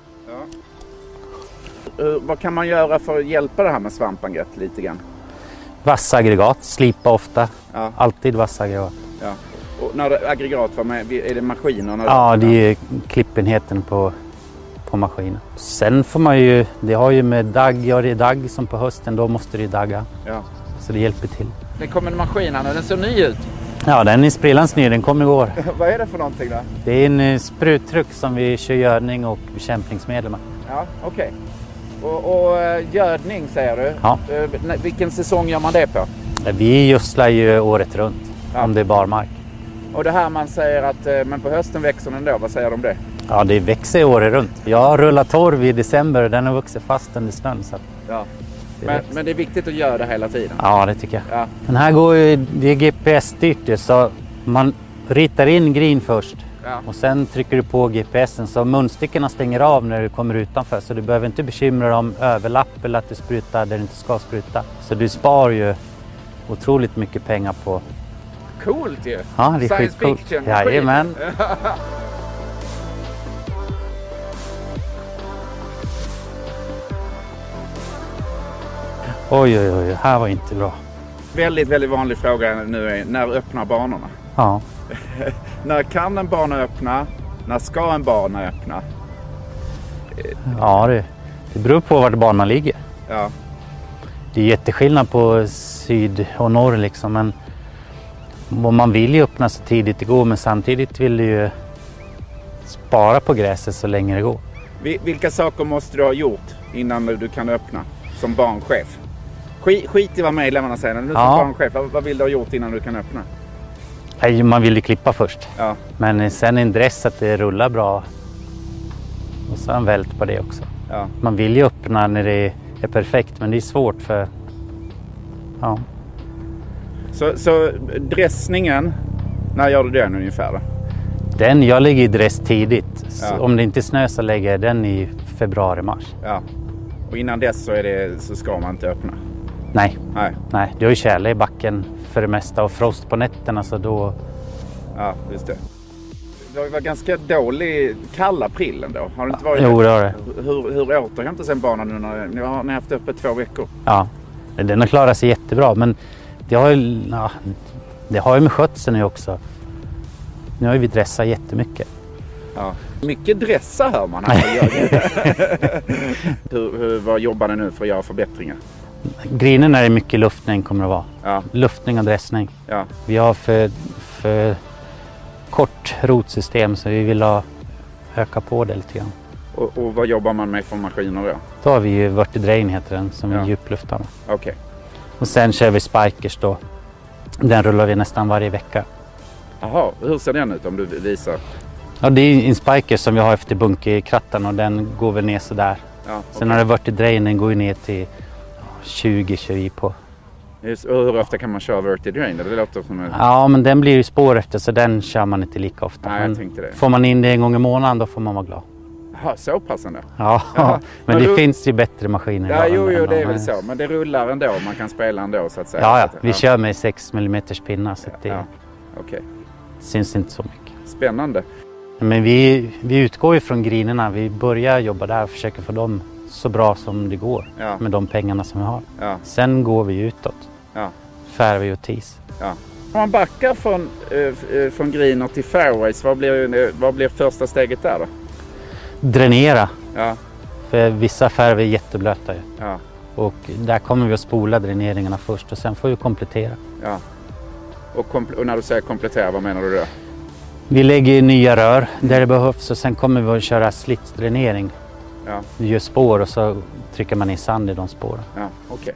[SPEAKER 1] Ja. Vad kan man göra för att hjälpa det här med svampangrepp lite grann?
[SPEAKER 6] Vassa aggregat, slipa ofta.
[SPEAKER 1] Ja.
[SPEAKER 6] Alltid vassa aggregat.
[SPEAKER 1] Ja. Och när aggregat var med, är det maskinerna?
[SPEAKER 6] Ja, det är klippenheten på maskinen. Sen får man ju, det har ju med dagg, gör det dagg som på hösten, då måste det ju dagga.
[SPEAKER 1] Ja.
[SPEAKER 6] Så det hjälper till.
[SPEAKER 1] Det kommer en maskin här nu, den ser ny ut.
[SPEAKER 6] Ja, den är sprillans ny, den kom igår.
[SPEAKER 1] Vad är det för någonting då?
[SPEAKER 6] Det är en spruttruck som vi kör gödning och bekämpningsmedel med.
[SPEAKER 1] Ja, okej. Och gödning säger du?
[SPEAKER 6] Ja.
[SPEAKER 1] Vilken säsong gör man det på?
[SPEAKER 6] Vi gödslar ju året runt, om det är barmark.
[SPEAKER 1] Och det här man säger att, men på hösten växer den då, vad säger de om det?
[SPEAKER 6] Ja, det växer året runt. Jag rullar torv i december och den har vuxit fast under snön. Så
[SPEAKER 1] ja. Men det är viktigt att göra det hela tiden?
[SPEAKER 6] Ja, det tycker jag.
[SPEAKER 1] Ja.
[SPEAKER 6] Den här går ju, det är GPS-styrt, så man ritar in green först.
[SPEAKER 1] Ja.
[SPEAKER 6] Och sen trycker du på GPSen så munstyckena stänger av när du kommer utanför. Så du behöver inte bekymra dig om överlapp eller att du sprutar där du inte ska spruta. Så du spar ju otroligt mycket pengar på...
[SPEAKER 1] Coolt ju!
[SPEAKER 6] Ja, det är
[SPEAKER 1] Science
[SPEAKER 6] skitcoolt.
[SPEAKER 1] fiction.
[SPEAKER 6] Jajamän. Oj, här var inte bra.
[SPEAKER 1] Väldigt, väldigt vanlig fråga nu är, när öppnar banorna?
[SPEAKER 6] Ja.
[SPEAKER 1] När kan en bana öppna? När ska en bana öppna?
[SPEAKER 6] Ja, det beror på vart banan ligger.
[SPEAKER 1] Ja.
[SPEAKER 6] Det är jätteskillnad på syd och norr liksom, men man vill ju öppna så tidigt det går, men samtidigt vill du ju spara på gräset så länge det går.
[SPEAKER 1] Vilka saker måste du ha gjort innan du kan öppna som barnchef? Skit i vad medlemmarna säger. Nu som barnchef, vad vill du ha gjort innan du kan öppna?
[SPEAKER 6] Nej, man vill ju klippa först.
[SPEAKER 1] Ja.
[SPEAKER 6] Men sen en dress att det rullar bra. Och så en vält på det också.
[SPEAKER 1] Ja.
[SPEAKER 6] Man vill ju öppna när det är perfekt, men det är svårt för... Ja.
[SPEAKER 1] Så dressningen, när gör du den ungefär då?
[SPEAKER 6] Jag lägger i dress tidigt.
[SPEAKER 1] Ja.
[SPEAKER 6] Om det inte snö så lägger jag den i februari-mars.
[SPEAKER 1] Ja. Och innan dess så ska man inte öppna?
[SPEAKER 6] Nej.
[SPEAKER 1] Nej.
[SPEAKER 6] Det är ju tjäle i backen för det mesta och frost på nätterna, så då...
[SPEAKER 1] Ja, just det. Det var ganska dålig kall april ändå. Har det inte varit?
[SPEAKER 6] Jo, det har det.
[SPEAKER 1] Hur återhämtar sig en bana nu när ni har haft uppe 2 veckor?
[SPEAKER 6] Ja, den har klarat sig jättebra, men det har ju... Ja, Det har ju med skötseln nu också. Nu har ju vi dressat jättemycket.
[SPEAKER 1] Ja. Mycket dressa hör man här. Vad jobbar ni nu för att göra förbättringar?
[SPEAKER 6] Grinerna är mycket luftning kommer det vara.
[SPEAKER 1] Ja.
[SPEAKER 6] Luftning och dressning.
[SPEAKER 1] Ja.
[SPEAKER 6] Vi har för kort rotsystem så vi vill öka på det lite grann.
[SPEAKER 1] Och vad jobbar man med för maskiner då?
[SPEAKER 6] Då har vi ju vertidrain heter den som är djupluftar.
[SPEAKER 1] Okej.
[SPEAKER 6] Och sen kör vi spikers då. Den rullar vi nästan varje vecka.
[SPEAKER 1] Jaha, hur ser den ut om du visar?
[SPEAKER 6] Ja, det är en spiker som vi har efter bunkerkrattan och den går väl ner sådär.
[SPEAKER 1] Ja,
[SPEAKER 6] Sen har det vertidrain, den går ju ner till 20 kör vi på.
[SPEAKER 1] Just, och hur ofta kan man köra vertidrain? Det låter som en...
[SPEAKER 6] Ja, men den blir ju spår efter så den kör man inte lika ofta.
[SPEAKER 1] Nej, jag tänkte det.
[SPEAKER 6] Får man in det en gång i månaden då får man vara glad.
[SPEAKER 1] Jaha, så passande.
[SPEAKER 6] Ja, men det finns ju bättre maskiner.
[SPEAKER 1] Ja, jo, det är väl så. Men det rullar ändå, man kan spela ändå så att säga.
[SPEAKER 6] Ja, vi kör med 6 mm pinnar så det
[SPEAKER 1] Okej.
[SPEAKER 6] syns inte så mycket.
[SPEAKER 1] Spännande.
[SPEAKER 6] Men vi utgår ju från grinerna. Vi börjar jobba där och försöker få dem så bra som det går med de pengarna som vi har.
[SPEAKER 1] Ja.
[SPEAKER 6] Sen går vi utåt.
[SPEAKER 1] Ja.
[SPEAKER 6] Fairway och tees.
[SPEAKER 1] Ja. Om man backar från greener till fairways, vad blir första steget där då?
[SPEAKER 6] Dränera.
[SPEAKER 1] Ja.
[SPEAKER 6] För vissa fairway är jätteblöta ju.
[SPEAKER 1] Ja.
[SPEAKER 6] Och där kommer vi att spola dräneringarna först och sen får vi komplettera.
[SPEAKER 1] Ja. Och när du säger komplettera, vad menar du då?
[SPEAKER 6] Vi lägger nya rör där det behövs och sen kommer vi att köra slitsdränering.
[SPEAKER 1] Ja.
[SPEAKER 6] Vi gör spår och så trycker man i sand i de spåren.
[SPEAKER 1] Ja, okej.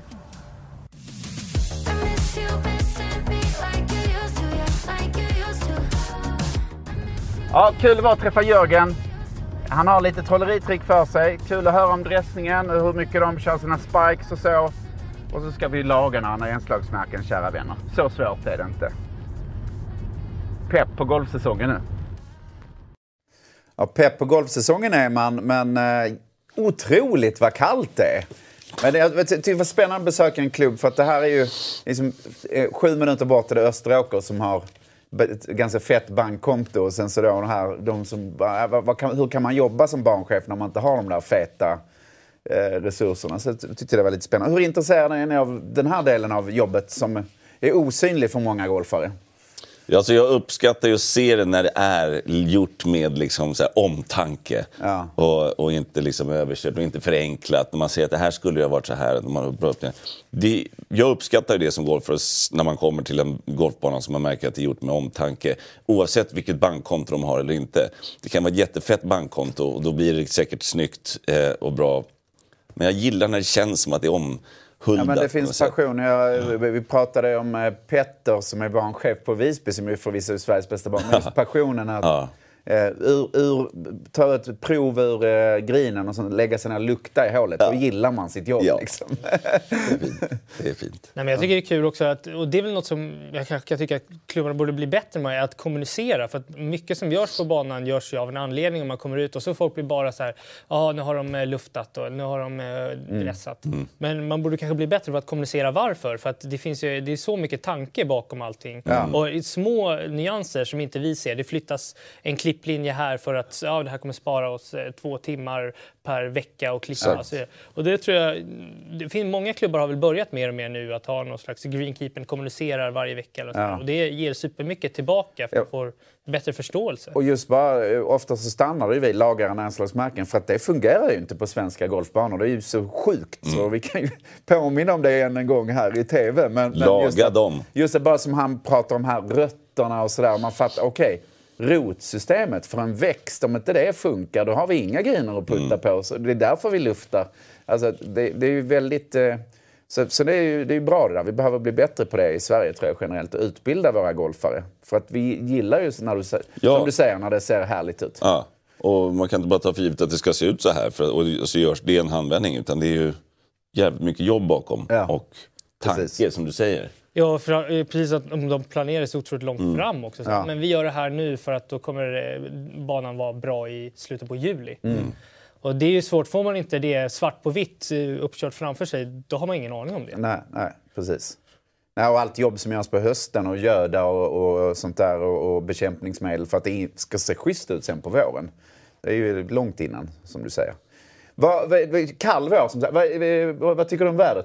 [SPEAKER 1] Ja, kul att träffa Jörgen. Han har lite trolleritrick för sig. Kul att höra om dressningen och hur mycket de kör sina spikes och så. Och så ska vi laga några enslagsmärken, kära vänner. Så svårt är det inte. Pepp på golfsäsongen nu.
[SPEAKER 5] Ja, pepp på golfsäsongen är man, men otroligt vad kallt det är. Men det var spännande att besöka en klubb för att det här är ju liksom 7 minuter bort till det Österåker som har ett ganska fett bankkonto och sen så då de som hur kan man jobba som barnchef när man inte har de där feta resurserna. Så jag tyckte det var lite spännande. Hur intresserad är ni av den här delen av jobbet som är osynlig för många golfare?
[SPEAKER 3] Alltså jag uppskattar ju att se det när det är gjort med liksom så här omtanke och inte liksom överkört och inte förenklat. När man ser att det här skulle ju ha varit så här. När man jag uppskattar ju det som golfare när man kommer till en golfbana som man märker att det är gjort med omtanke. Oavsett vilket bankkonto de har eller inte. Det kan vara ett jättefett bankkonto och då blir det säkert snyggt och bra. Men jag gillar när det känns som att det är
[SPEAKER 5] Ja, men det finns passion. Vi pratade om Petter som är barnchef på Visby som är förvisso Sveriges bästa barn. Men just passionen att ta ett prov ur grinen och så lägga sina lukta i hålet. Då gillar man sitt jobb. Liksom.
[SPEAKER 3] Det är fint.
[SPEAKER 4] Nej, men jag tycker det är kul också att, och det är väl något som jag tycker att klubbarna borde bli bättre med, att kommunicera. För att mycket som görs på banan görs ju av en anledning om man kommer ut och så folk blir bara så här, nu har de luftat och nu har de dressat. Men man borde kanske bli bättre på att kommunicera varför. För att det är så mycket tanke bakom allting. Och små nyanser som inte vi ser, det flyttas en klipplinje här för att det här kommer spara oss 2 timmar per vecka och klippa. Alltså, och det tror jag, det finns många klubbar har väl börjat mer och mer nu att ha någon slags greenkeeper kommunicerar varje vecka eller så. Och det ger supermycket tillbaka för att få bättre förståelse. Och
[SPEAKER 5] just bara, ofta så stannar det ju vid lagaren anslagsmärken för att det fungerar ju inte på svenska golfbanor. Det är ju så sjukt så vi kan ju påminna om det en gång här i tv. Men
[SPEAKER 3] laga dem.
[SPEAKER 5] Just det, bara som han pratar om här, rötterna och sådär. Man fattar, rotsystemet för en växt, om inte det funkar då har vi inga griner att putta på. Så det är därför vi luftar. Alltså, det är ju väldigt... Så det är ju bra det där. Vi behöver bli bättre på det i Sverige tror jag generellt och utbilda våra golfare. För att vi gillar ju när som du säger när det ser härligt ut.
[SPEAKER 3] Ja, och man kan inte bara ta för givet att det ska se ut så här och så görs det en handvändning utan det är ju jävligt mycket jobb bakom och tanke som du säger.
[SPEAKER 4] Ja, precis att de planerar så otroligt långt fram också. Men vi gör det här nu för att då kommer banan vara bra i slutet på juli. Och det är ju svårt, får man inte det svart på vitt uppkört framför sig, då har man ingen aning om det.
[SPEAKER 5] Nej, precis. Nej, och allt jobb som görs på hösten och göda och sånt där och bekämpningsmedel för att det ska se schysst ut sen på våren. Det är ju långt innan, som du säger. Kall vår, som sagt. Vad tycker du om vädret?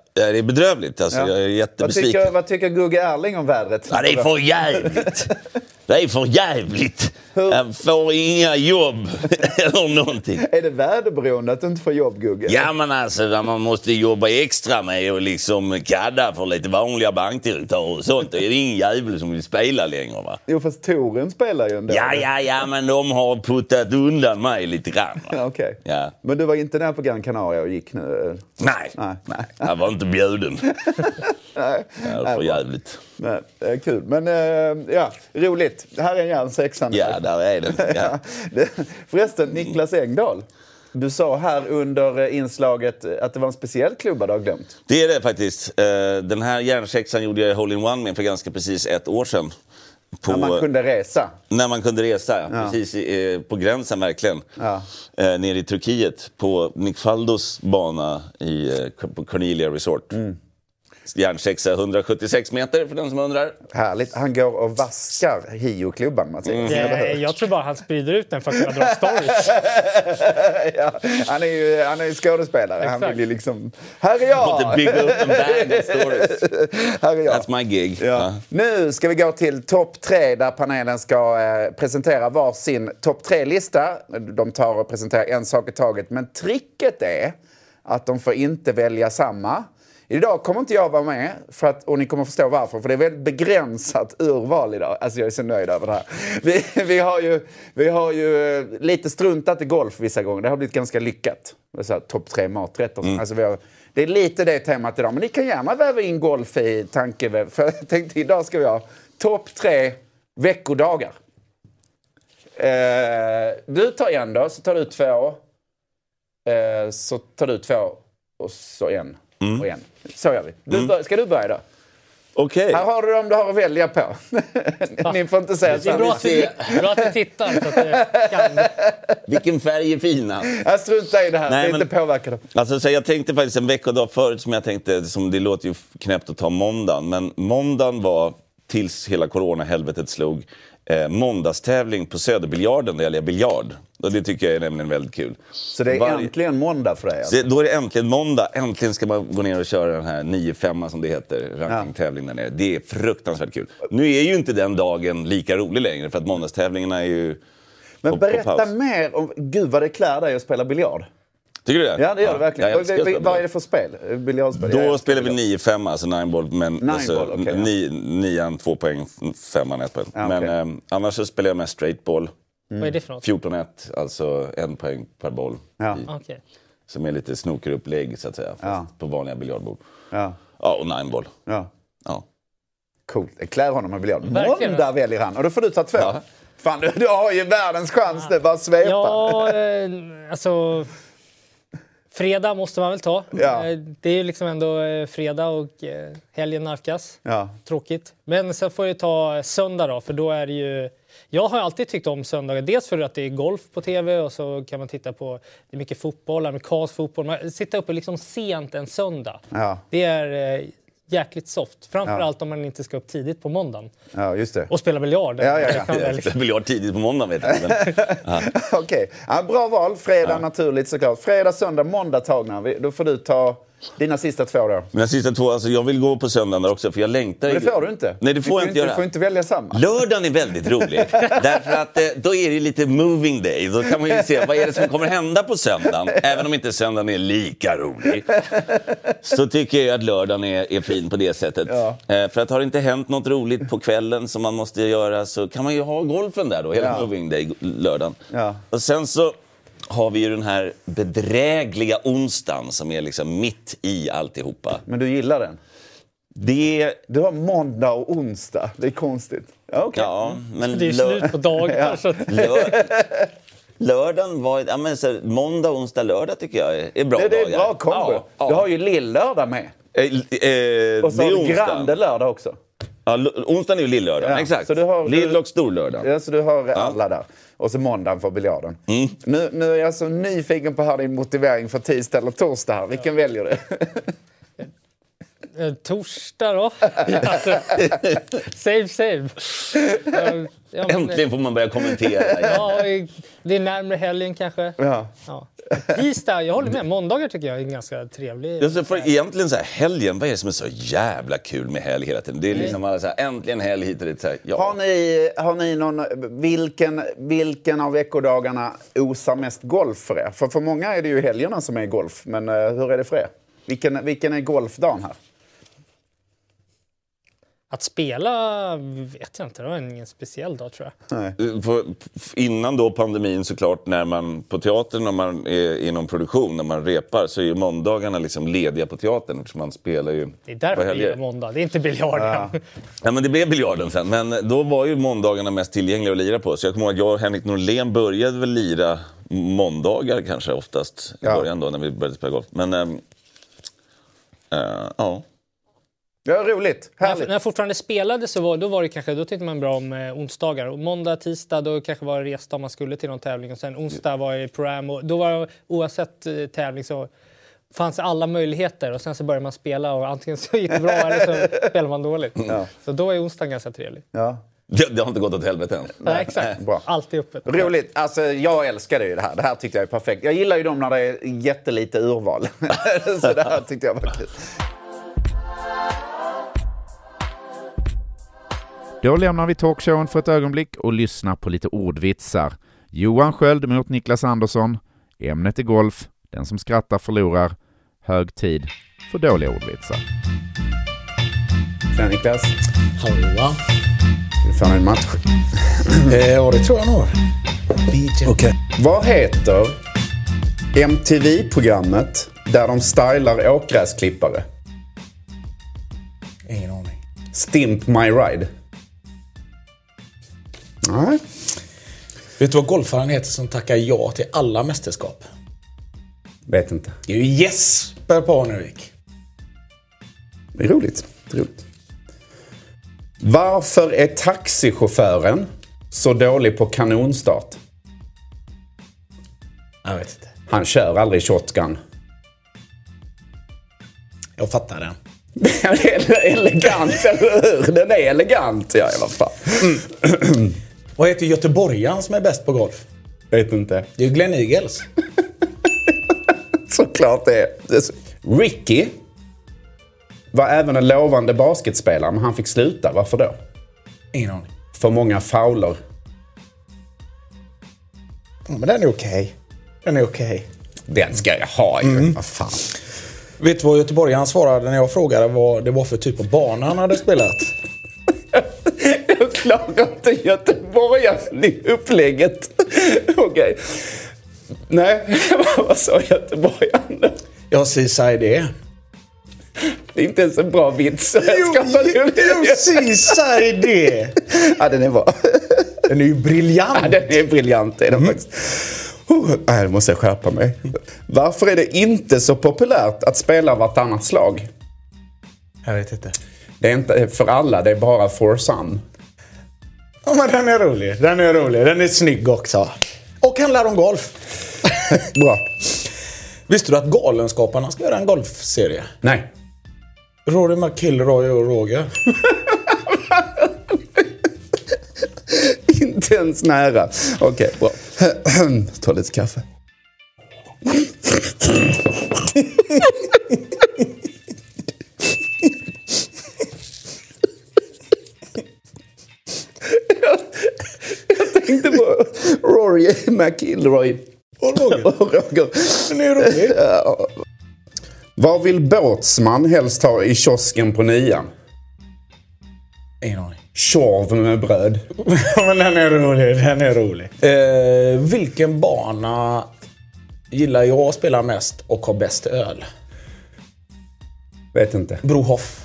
[SPEAKER 3] Det är bedrövligt. Alltså, jag är jättebesviken.
[SPEAKER 5] Vad tycker Gugge Erling om vädret?
[SPEAKER 3] Ja, det är för jävligt. Det är för jävligt. Jag får inga jobb eller någonting.
[SPEAKER 5] Är det väderberoende att du inte får jobb, Gugge?
[SPEAKER 3] Ja, men alltså man måste jobba extra med och liksom kadda för lite vanliga bankdirektörer och sånt. Det är ingen jävel som vill spela längre, va?
[SPEAKER 5] Jo, fast Toren spelar ju ändå.
[SPEAKER 3] Ja, men de har puttat undan mig lite grann.
[SPEAKER 5] Okej.
[SPEAKER 3] Ja.
[SPEAKER 5] Men du var inte där på Gran Canaria och gick nu?
[SPEAKER 3] Nej. Jag var inte bjuden.
[SPEAKER 5] Nej.
[SPEAKER 3] Det var för jävligt.
[SPEAKER 5] Nej, det är kul. Men roligt. Här är en järnsexan.
[SPEAKER 3] Ja, där är den. Ja.
[SPEAKER 5] Förresten, Niklas Engdahl. Du sa här under inslaget att det var en speciell klubba du har glömt.
[SPEAKER 3] Det är det faktiskt. Den här järnsexan gjorde jag hole-in-one med för ganska precis 1 år sedan.
[SPEAKER 5] När man kunde resa.
[SPEAKER 3] När man kunde resa, ja. Precis på gränsen verkligen.
[SPEAKER 5] Ja.
[SPEAKER 3] Nere i Turkiet på Nick Faldos bana på Cornelia Resort. Järnsexa 176 meter för den som undrar.
[SPEAKER 5] Härligt. Han går och vaskar Hio-klubban, Mattias.
[SPEAKER 4] Jag tror bara han sprider ut den för att kunna dra stories.
[SPEAKER 5] Ja, han är ju skådespelare.
[SPEAKER 4] Exakt.
[SPEAKER 5] Han vill ju liksom... Här är jag!
[SPEAKER 3] Måste bygga upp en bag of stories.
[SPEAKER 5] Här är jag.
[SPEAKER 3] That's my gig.
[SPEAKER 5] Ja. Nu ska vi gå till topp 3 där panelen ska presentera varsin topp 3-lista. De tar och presenterar en sak i taget. Men tricket är att de får inte välja samma. Idag kommer inte jag vara med, och ni kommer förstå varför. För det är väldigt begränsat urval idag. Alltså jag är så nöjd över det här. Vi har ju lite struntat i golf vissa gånger. Det har blivit ganska lyckat. Topp 3 maträtter. Alltså det är lite det temat idag. Men ni kan gärna väva in golf i tankeväv. För jag tänkte idag ska vi ha topp 3 veckodagar. Du tar en då, så tar du 2. Så tar du 2 och så en. Och en. Så gör vi. Ska du börja då?
[SPEAKER 3] Okej.
[SPEAKER 5] Här har du dem du har att välja på. Ni får inte säga så.
[SPEAKER 4] Det är bra att du tittar. Så att det kan...
[SPEAKER 3] Vilken färg är fina?
[SPEAKER 5] Jag struntar i det här.
[SPEAKER 3] Nej,
[SPEAKER 5] det är inte påverkade.
[SPEAKER 3] Alltså, så jag tänkte faktiskt en veckodag förut som jag tänkte, det låter ju knäppt att ta måndagen. Men måndagen var, tills hela corona-helvetet slog, måndagstävling på Söderbiljarden där jag lär biljard. Och det tycker jag är nämligen väldigt kul.
[SPEAKER 5] Så det är äntligen måndag för dig? Alltså.
[SPEAKER 3] Då är det äntligen måndag. Äntligen ska man gå ner och köra den här 9-5 som det heter, rankingtävling där nere. Det är fruktansvärt kul. Nu är ju inte den dagen lika rolig längre för att måndagstävlingarna är ju...
[SPEAKER 5] Men berätta mer om... Gud vad det klär dig att spela biljard.
[SPEAKER 3] Tycker du det?
[SPEAKER 5] Ja, det gör det verkligen. Vad är det för spel? Biljardspel?
[SPEAKER 3] Då spelar vi 9-5, alltså 9-boll. Men 9 2 poäng, 5 1 poäng. Men annars så spelar jag med straight ball.
[SPEAKER 4] Vad är det för något?
[SPEAKER 3] 14-1, alltså 1 poäng per boll.
[SPEAKER 5] Ja.
[SPEAKER 4] Okay.
[SPEAKER 3] Som är lite snookerupplägg så att säga. Fast på vanliga biljardbord.
[SPEAKER 5] Ja,
[SPEAKER 3] och 9-boll. Ja.
[SPEAKER 5] Coolt. Det klär honom med biljard. Måndag väljer han. Och då får du ta 2. Ja. Fan, du har ju världens chans. Det bara svepa.
[SPEAKER 4] Ja, alltså... Fredag måste man väl ta.
[SPEAKER 5] Ja.
[SPEAKER 4] Det är ju liksom ändå fredag och helgen nalkas.
[SPEAKER 5] Ja.
[SPEAKER 4] Tråkigt. Men sen får jag ta söndag då, för då är det ju... Jag har alltid tyckt om söndagar. Dels för att det är golf på tv och så kan man titta på... Det är mycket fotboll, amerikansk fotboll. Man sitter uppe liksom sent en söndag. Ja. Det är jäkligt soft. Framförallt om man inte ska upp tidigt på måndagen.
[SPEAKER 5] Ja, just det.
[SPEAKER 4] Och spela biljard.
[SPEAKER 3] Jag spelar biljard tidigt på måndagen, vet jag.
[SPEAKER 5] Okej. Ja, bra val. Fredag naturligt såklart. Fredag, söndag, måndag tagna. Då får du ta dina sista 2 då.
[SPEAKER 3] Mina sista 2, alltså jag vill gå på söndagen där också för jag längtar.
[SPEAKER 5] Men det får du inte.
[SPEAKER 3] Nej, det får jag inte göra.
[SPEAKER 5] Du får inte välja samma.
[SPEAKER 3] Lördagen är väldigt rolig. Därför att då är det lite moving day. Då kan man ju se vad är det som kommer hända på söndagen. Även om inte söndagen är lika rolig. Så tycker jag att lördagen är fin på det sättet. Ja. För att har det inte hänt något roligt på kvällen som man måste göra så kan man ju ha golfen där då. Hela moving day lördagen. Ja. Och sen så har vi ju den här bedrägliga onsdagen som är liksom mitt i alltihopa.
[SPEAKER 5] Men du gillar den? Du har måndag och onsdag. Det är konstigt. Ja, okay.
[SPEAKER 3] Ja, men
[SPEAKER 4] det är slut på dagar. Så
[SPEAKER 3] lördagen var... Ja, men så, måndag, onsdag, lördag tycker jag är bra dagar.
[SPEAKER 5] Det är bra kombo. Ja. Du har ju lill-lördag med. Och så har du grande lördag också.
[SPEAKER 3] Ja, onsdagen är ju lill-lördag. Exakt. Så du har, lill- och storlördag.
[SPEAKER 5] Ja, så du har alla där. Och så måndagen för biljarden. Nu är jag så nyfiken på att höra din motivering för tisdag eller torsdag här. Vilken väljer du?
[SPEAKER 4] Torsdag då? Save. Ja, men,
[SPEAKER 3] äntligen får man börja kommentera.
[SPEAKER 4] Ja, det är närmare helgen kanske.
[SPEAKER 5] Ja.
[SPEAKER 4] Ja. Tisdag, jag håller med. Måndagar tycker jag är ganska trevlig.
[SPEAKER 3] Alltså för egentligen så här, helgen, vad är det som är så jävla kul med helg hela tiden? Det är liksom alla så här, äntligen helg hit och dit. Så här, ja.
[SPEAKER 5] Har ni någon, vilken av veckodagarna osar mest golf för er? För många är det ju helgerna som är golf, men hur är det för er? Vilken är golfdagen här?
[SPEAKER 4] Att spela vet jag inte, det var ingen speciell dag tror jag.
[SPEAKER 5] Nej.
[SPEAKER 3] Innan då pandemin såklart, när man på teatern, när man är inom produktion, när man repar, så är ju måndagarna liksom lediga på teatern, eftersom man spelar ju.
[SPEAKER 4] Det är därför det är måndag, det är inte biljarden.
[SPEAKER 3] Ja, men det blev biljarden sen, men då var ju måndagarna mest tillgängliga att lira på. Så jag kommer ihåg att jag och Henrik Norlén började väl lira måndagar kanske oftast i början då, när vi började spela golf. Men ja.
[SPEAKER 5] Ja, roligt. Härligt.
[SPEAKER 4] När jag fortfarande spelade så då var det kanske, då tyckte man bra om onsdagar. Och måndag, tisdag, då kanske var det resdag man skulle till någon tävling. Och sen onsdag var det program. Och då var det, oavsett tävling så fanns alla möjligheter. Och sen så började man spela och antingen så gick det bra eller så spelade man dåligt. Ja. Så då är onsdagen ganska trevlig.
[SPEAKER 5] Ja.
[SPEAKER 3] Det har inte gått åt helvete än.
[SPEAKER 4] Nej, exakt.
[SPEAKER 5] Bra.
[SPEAKER 4] Alltid öppet.
[SPEAKER 5] Roligt. Alltså, jag älskar ju det här. Det här tyckte jag är perfekt. Jag gillar ju dem när det är jättelite urval. Så det här tyckte jag var kul.
[SPEAKER 1] Då lämnar vi talkshowen för ett ögonblick och lyssnar på lite ordvitsar. Johan Sköld mot Niklas Andersson. Ämnet är golf. Den som skrattar förlorar. Hög tid för dåliga ordvitsar.
[SPEAKER 5] Sen Niklas.
[SPEAKER 7] Hallå.
[SPEAKER 5] Ska du få en match?
[SPEAKER 7] Ja, det tror jag nog.
[SPEAKER 5] Okay. Vad heter MTV-programmet där de stylar åkgräsklippare?
[SPEAKER 7] Ingen aning.
[SPEAKER 5] Stimp My Ride. Nej.
[SPEAKER 7] Vet du vad golfaren heter som tackar ja till alla mästerskap?
[SPEAKER 5] Vet inte.
[SPEAKER 7] Det är ju Jesper Parnevik.
[SPEAKER 5] Det är roligt. Varför är taxichauffören så dålig på kanonstart?
[SPEAKER 7] Jag vet inte.
[SPEAKER 5] Han kör aldrig shotgun.
[SPEAKER 7] Jag fattar den.
[SPEAKER 5] Den är elegant, eller hur? Den är elegant, ja, i alla fall.
[SPEAKER 7] Vad heter göteborgaren som är bäst på golf?
[SPEAKER 5] Vet inte.
[SPEAKER 7] Det är ju Glenn Eagles.
[SPEAKER 5] Såklart det är. Ricky var även en lovande basketspelare, men han fick sluta. Varför då?
[SPEAKER 7] Ingen aning.
[SPEAKER 5] För många fouler.
[SPEAKER 7] Ja, men den är okej.
[SPEAKER 5] Den ska jag ha ju. Vad fan.
[SPEAKER 7] Vet du vad göteborgaren svarade när jag frågade vad det var för typ av bana han hade spelat?
[SPEAKER 5] Jag klarar inte göteborgaren i upplägget. Okej. Nej, vad sa göteborgaren?
[SPEAKER 7] Jag säger det.
[SPEAKER 5] Det är inte ens en bra vits.
[SPEAKER 7] Jo, säg det.
[SPEAKER 5] Ja, den är bra.
[SPEAKER 7] Den är ju briljant.
[SPEAKER 5] Ja, den är briljant, är den faktiskt. Nej, det måste jag skärpa mig. Varför är det inte så populärt att spela vartannat slag?
[SPEAKER 7] Jag vet inte.
[SPEAKER 5] Det är inte för alla, det är bara for some.
[SPEAKER 7] Ja, men den är rolig. Den är snygg också. Och handlar om golf.
[SPEAKER 5] Bra.
[SPEAKER 7] Visste du att Galenskaparna ska göra en golfserie?
[SPEAKER 5] Nej.
[SPEAKER 7] Rory McIlroy och Roger.
[SPEAKER 5] Inte ens nära. Okej, bra. Ta lite kaffe. Jag tänkte på Rory McIlroy.
[SPEAKER 7] Och Roger. Den är rolig.
[SPEAKER 5] Vad vill båtsman helst ha i kiosken på 9?
[SPEAKER 7] Ingen aning.
[SPEAKER 5] Tjorv med bröd.
[SPEAKER 7] Men den är rolig. Vilken bana gillar jag att spela mest och har bäst öl?
[SPEAKER 5] Vet inte.
[SPEAKER 7] Brohoff.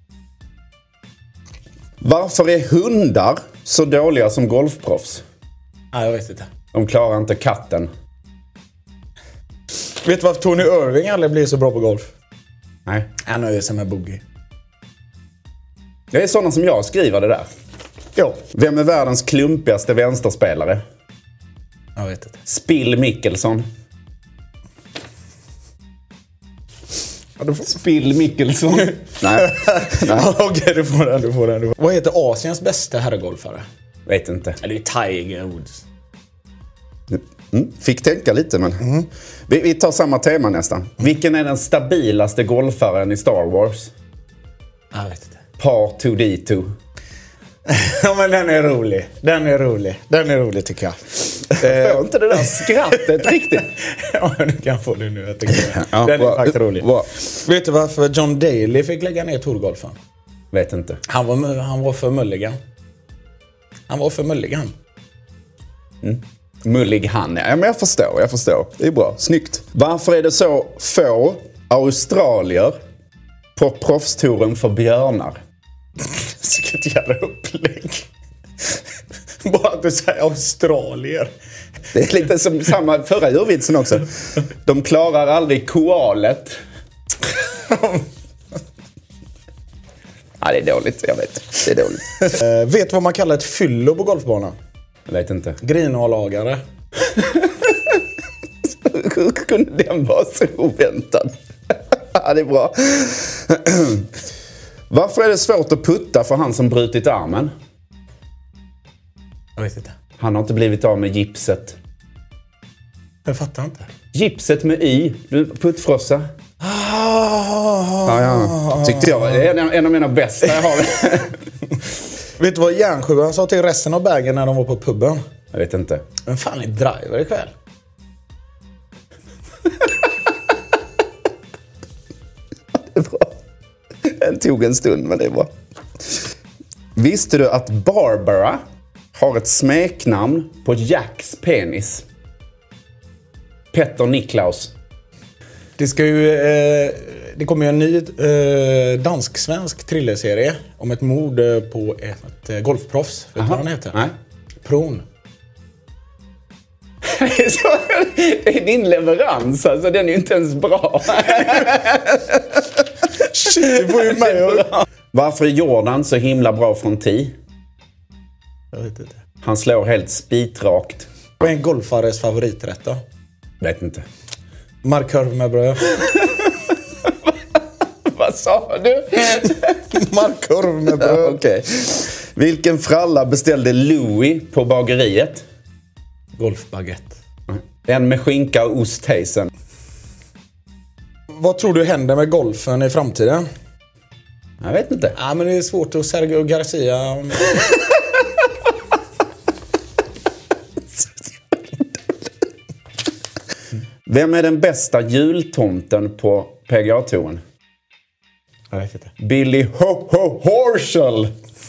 [SPEAKER 5] Varför är hundar så dåliga som golfproffs?
[SPEAKER 7] Nej, jag vet inte.
[SPEAKER 5] De klarar inte katten.
[SPEAKER 7] Vet du varför Tony Irving aldrig blir så bra på golf?
[SPEAKER 5] Nej.
[SPEAKER 7] Han nöjer sig med boogie.
[SPEAKER 5] Det är sådana som jag skriver det där.
[SPEAKER 7] Ja.
[SPEAKER 5] Vem är världens klumpigaste vänsterspelare?
[SPEAKER 7] Jag vet inte.
[SPEAKER 5] Spill Mickelson. Spill Mickelson. Nej.
[SPEAKER 7] Okej, du får den. Vad heter Asiens bästa herrgolfare?
[SPEAKER 5] Vet inte.
[SPEAKER 7] Det är Tiger Woods.
[SPEAKER 5] Fick tänka lite, men... Vi tar samma tema nästan. Vilken är den stabilaste golfaren i Star Wars?
[SPEAKER 7] Jag vet inte.
[SPEAKER 5] R2D2.
[SPEAKER 7] Ja, men den är rolig. Den är rolig tycker jag.
[SPEAKER 5] Jag får inte det där skrattet riktigt.
[SPEAKER 7] Ja, du kan få det nu. Jag tycker det.
[SPEAKER 5] Ja,
[SPEAKER 7] Den är faktiskt rolig.
[SPEAKER 5] Bra.
[SPEAKER 7] Vet du varför John Daly fick lägga ner Tourgolfen?
[SPEAKER 5] Vet inte.
[SPEAKER 7] Han var för mulligan.
[SPEAKER 5] Mullig han. Ja, men jag förstår. Det är bra. Snyggt. Varför är det så få australier på proffstouren för björnar?
[SPEAKER 7] Vilket jävla upplägg. Bara att du säger australier.
[SPEAKER 5] Det är lite som samma förra djurvitsen också. De klarar aldrig koalet. Ja, det är dåligt, jag vet. Det är dåligt.
[SPEAKER 7] Vet vad man kallar ett fyllo på golfbanan?
[SPEAKER 5] Jag vet inte.
[SPEAKER 7] Grinhalagare.
[SPEAKER 5] Hur kunde den vara så oväntad? Ja, det är bra. Varför är det svårt att putta för han som brutit armen?
[SPEAKER 7] Jag vet inte.
[SPEAKER 5] Han har inte blivit av med gipset.
[SPEAKER 7] Jag fattar inte.
[SPEAKER 5] Gipset med Y. Du puttfrossa. Ja. Tyckte jag. Det är en av mina bästa jag har.
[SPEAKER 7] Vet du vad Järnsjuan sa till resten av bagen när de var på puben?
[SPEAKER 5] Jag vet inte.
[SPEAKER 7] Men fan är driver ikväll?
[SPEAKER 5] Det är bra. Den tog en stund, men det är bra. Visste du att Barbara har ett smeknamn på Jacks penis? Petter Niklaus.
[SPEAKER 7] Det ska ju... det kommer ju en ny dansk-svensk thrillerserie om ett mord på ett golfproffs. Vet du vad han heter?
[SPEAKER 5] Nej.
[SPEAKER 7] Pron.
[SPEAKER 5] Det är din leverans, alltså den är ju inte ens bra.
[SPEAKER 7] Shit, det får ju med.
[SPEAKER 5] Varför är Jordan så himla bra från tee?
[SPEAKER 7] Jag vet inte.
[SPEAKER 5] Han slår helt spitrakt.
[SPEAKER 7] Vad är en golfares favoriträtt då?
[SPEAKER 5] Vet inte.
[SPEAKER 7] Markkorv med bröd.
[SPEAKER 5] Vad sa du?
[SPEAKER 7] Markkorv med bröd.
[SPEAKER 5] Ja, okej. Vilken fralla beställde Louis på bageriet?
[SPEAKER 7] Golfbaguette.
[SPEAKER 5] En med skinka och osthejsen.
[SPEAKER 7] Vad tror du händer med golfen i framtiden?
[SPEAKER 5] Jag vet inte.
[SPEAKER 7] Ja, men det är svårt att Sergio Garcia...
[SPEAKER 5] Vem är den bästa jultomten på PGA-touren?
[SPEAKER 7] Jag vet inte.
[SPEAKER 5] Billy Horschel.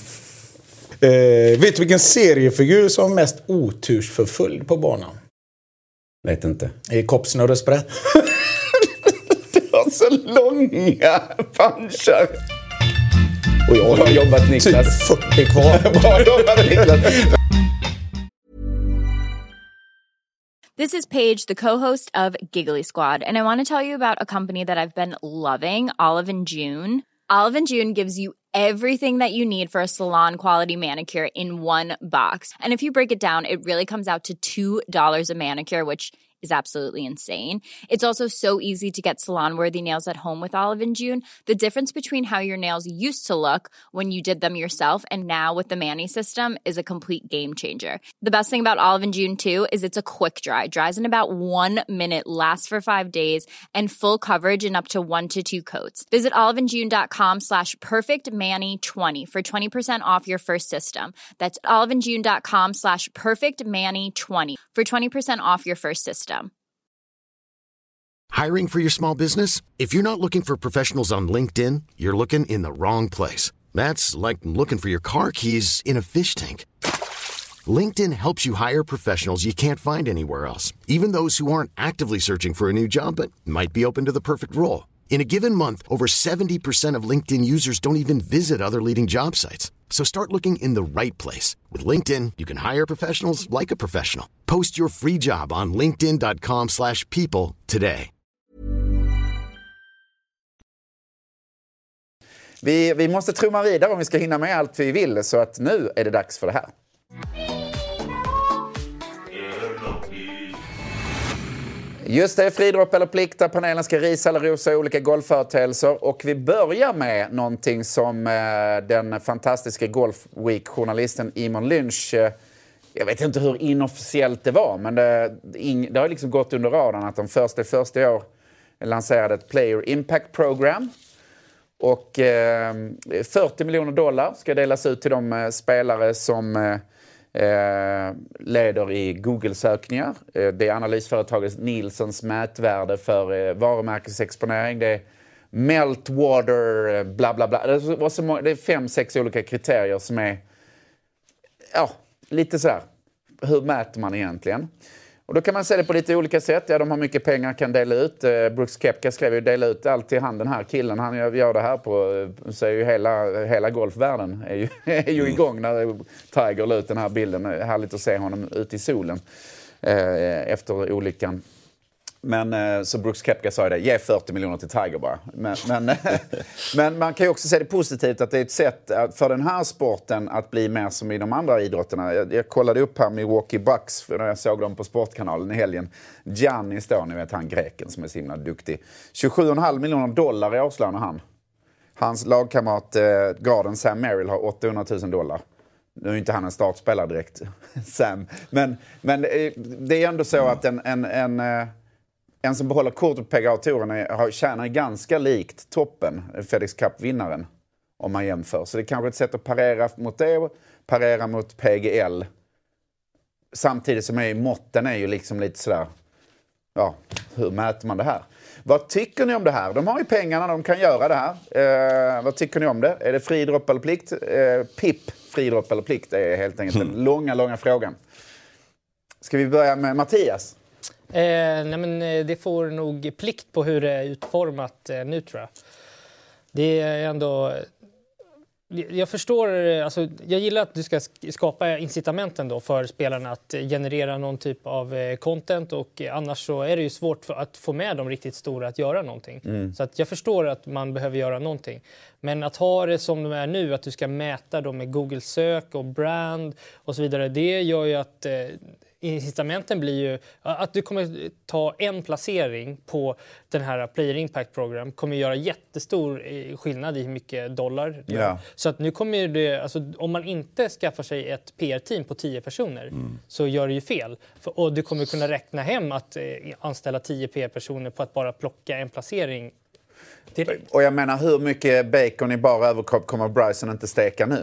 [SPEAKER 7] Vet du vilken seriefigur som är mest otursförföljd på banan?
[SPEAKER 5] Vet inte.
[SPEAKER 7] I Koppsnurresprätt.
[SPEAKER 5] Du har så långa punchar. Och jag har jobbat, Niklas.
[SPEAKER 7] Typ 40 kvar.
[SPEAKER 5] Bra jobbat, Niklas.
[SPEAKER 8] This is Paige, the co-host of Giggly Squad, and I want to tell you about a company that I've been loving, Olive & June. Olive & June gives you everything that you need for a salon-quality manicure in one box. And if you break it down, it really comes out to $2 a manicure, which is absolutely insane. It's also so easy to get salon-worthy nails at home with Olive & June. The difference between how your nails used to look when you did them yourself and now with the Mani system is a complete game changer. The best thing about Olive & June, too, is it's a quick dry. Dries in about 1 minute, lasts for 5 days, and full coverage in up to 1 to 2 coats. Visit oliveandjune.com/perfectmani20 for 20% off your first system. That's oliveandjune.com/perfectmani20 for 20% off your first system.
[SPEAKER 2] Hiring for your small business? If you're not looking for professionals on LinkedIn, you're looking in the wrong place. That's like looking for your car keys in a fish tank. LinkedIn helps you hire professionals you can't find anywhere else, even those who aren't actively searching for a new job but might be open to the perfect role. In a given month, over 70% of LinkedIn users don't even visit other leading job sites. So start looking in the right place. With LinkedIn, you can hire professionals like a professional. Post your free job on linkedin.com/people today.
[SPEAKER 5] Vi måste trumma vidare om vi ska hinna med allt vi vill, så att nu är det dags för det här. Just det, fridropp eller plikt där panelen ska risa eller rosa olika golfföreteelser. Och vi börjar med någonting som den fantastiska Golf Week-journalisten Eamon Lynch, jag vet inte hur inofficiellt det var, men det har liksom gått under radarn att de först i år lanserade ett Player Impact Program. Och $40 miljoner ska delas ut till de spelare som leder i Google-sökningar. Det är analysföretaget Nielsens mätvärde för varumärkesexponering. Det är meltwater, bla bla bla. Det är 5-6 olika kriterier som är lite så här. Hur mäter man egentligen? Och då kan man se det på lite olika sätt. Ja, de har mycket pengar, kan dela ut. Brooks Koepka skrev ju dela ut allt till han, den här killen. Han gör det här på, så är ju hela golfvärlden är ju igång när Tiger la ut den här bilden. Härligt att se honom ute i solen efter olyckan. Men så Brooks Koepka sa det, ge 40 miljoner till Tiger bara. Men man kan ju också se det positivt att det är ett sätt för den här sporten att bli mer som i de andra idrotterna. Jag kollade upp här Milwaukee Bucks för när jag såg dem på Sportkanalen i helgen. Giannis då, ni vet han greken som är så himla duktig. $27,5 miljoner i årslön han. Hans lagkamrat garden Sam Merrill har $800,000. Nu är inte han en startspelare direkt, Sam. Men det är ändå så att en som behåller kortet på PGA-touren tjänar ganska likt toppen, FedEx Cup-vinnaren, om man jämför. Så det är kanske ett sätt att parera mot det och parera mot PGL. Samtidigt som måtten är ju liksom lite sådär, hur mäter man det här? Vad tycker ni om det här? De har ju pengarna, de kan göra det här. Vad tycker ni om det? Är det fridropp eller plikt? PIP, fridropp eller plikt, är helt enkelt den långa frågan. Ska vi börja med Mattias?
[SPEAKER 4] Nej, men det får nog plikt på hur det är utformat nu, tror jag. Det är ändå... Jag förstår, alltså, jag gillar att du ska skapa incitamenten då för spelarna att generera någon typ av content, och annars så är det ju svårt att få med de riktigt stora att göra någonting. Så att jag förstår att man behöver göra någonting. Men att ha det som de är nu, att du ska mäta dem med Google-sök och brand och så vidare, det gör ju att incitamenten blir ju att du kommer ta en placering på den här Player Impact Program kommer göra jättestor skillnad i hur mycket dollar det gör. Så att nu kommer det, alltså, om man inte skaffar sig ett PR-team på 10 personer så gör det ju fel. Och du kommer kunna räkna hem att anställa 10 PR-personer på att bara plocka en placering.
[SPEAKER 5] Och jag menar, hur mycket bacon i bara överkropp kommer Bryson inte steka nu?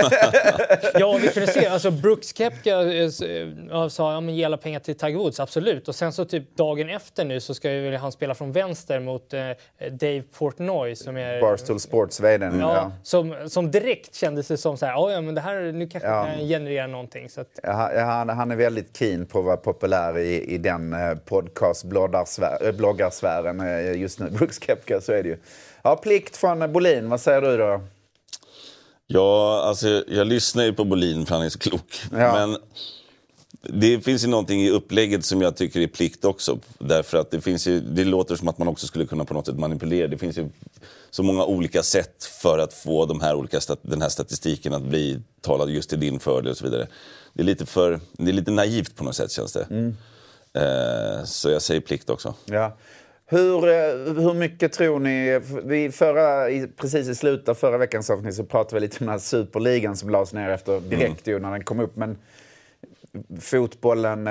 [SPEAKER 4] Ja, vi kunde se. Alltså Brooks Koepka sa ge alla pengar till Tiger Woods, absolut. Och sen så typ dagen efter nu så ska ju han spela från vänster mot Dave Portnoy som är
[SPEAKER 5] Barstool Sports vdn.
[SPEAKER 4] Som direkt kändes det som så här, men det här nu kanske kan generera någonting. Så att...
[SPEAKER 5] han är väldigt keen på att vara populär i den podcast-bloggarsfären just nu. Brooks Koepka, så är det ju. Ja, plikt från Bolin. Vad säger du då?
[SPEAKER 3] Ja, alltså jag lyssnar ju på Bolin för han är så klok. Men det finns ju någonting i upplägget som jag tycker är plikt också. Därför att det låter som att man också skulle kunna på något sätt manipulera. Det finns ju så många olika sätt för att få den här statistiken att bli talad just till din fördel och så vidare. Det är lite naivt på något sätt, känns det. Så jag säger plikt också.
[SPEAKER 5] Ja. Hur mycket tror ni... Precis i slutet av förra veckans avsnitt så pratade vi lite om den här superligan som lades ner efter direkt när den kom upp. Men fotbollen,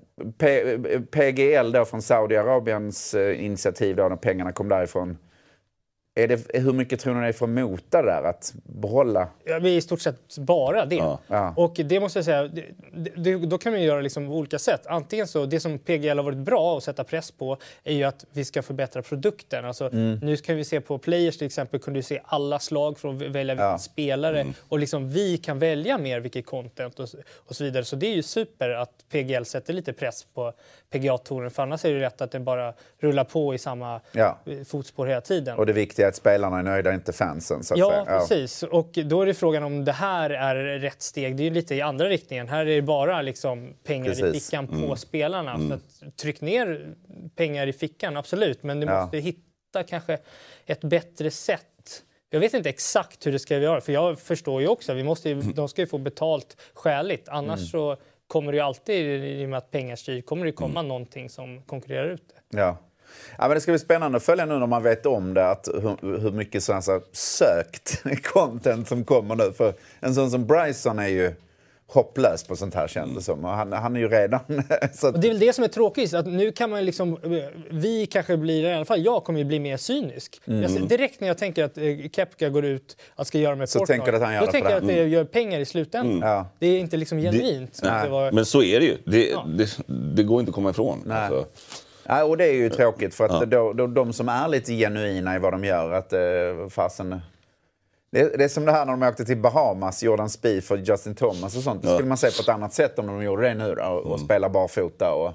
[SPEAKER 5] PGL då från Saudiarabiens initiativ då, när pengarna kom därifrån. Hur mycket tror ni det är för att mota där, att behålla?
[SPEAKER 4] Ja, vi är i stort sett bara det. Och det måste jag säga, då kan man göra liksom på olika sätt. Antingen så, det som PGL har varit bra att sätta press på är ju att vi ska förbättra produkten. Alltså, nu kan vi se på Players till exempel, kunde du se alla slag från att välja spelare. Och liksom vi kan välja mer vilket content och så vidare. Så det är ju super att PGL sätter lite press på PGA-touren. För annars är det rätt att den bara rullar på i samma fotspår hela tiden.
[SPEAKER 5] Och det viktiga är att spelarna är nöjda, inte fansen. Så att säga.
[SPEAKER 4] Precis. Och då är det frågan om det här är rätt steg. Det är ju lite i andra riktningen. Här är det bara liksom pengar i fickan på spelarna. Så att, tryck ner pengar i fickan, absolut. Men du måste hitta kanske ett bättre sätt. Jag vet inte exakt hur det ska göra. För jag förstår ju också, de ska ju få betalt skäligt. Annars så kommer det ju alltid, i och med att pengar styr, kommer det komma någonting som konkurrerar ut det.
[SPEAKER 5] Ja. Ja, men det ska bli spännande att följa nu när man vet om det, att hur mycket sådana så sökt content som kommer nu. För en sån som Bryson är ju hopplös på sånt här, känns det som. Och han är ju redan... så att...
[SPEAKER 4] Och det är väl det som är tråkigt, att nu kan man liksom... Vi kanske blir, i alla fall jag kommer ju bli mer cynisk. Direkt när jag tänker att Koepka går ut att ska göra med
[SPEAKER 5] så
[SPEAKER 4] Fortnite,
[SPEAKER 5] tänker att han gör
[SPEAKER 4] då tänker jag att det gör pengar i slutändan. Ja. Det är inte liksom genuint.
[SPEAKER 3] Men så är det ju. Det går inte att komma ifrån.
[SPEAKER 5] Nej.
[SPEAKER 3] Alltså.
[SPEAKER 5] Ja, och det är ju tråkigt för att då, de som är lite genuina i vad de gör, att fasen... Det är som det här när de åkte till Bahamas, Jordan Spieth och Justin Thomas och sånt. Det skulle man se på ett annat sätt om de gjorde det nu då, och spela barfota och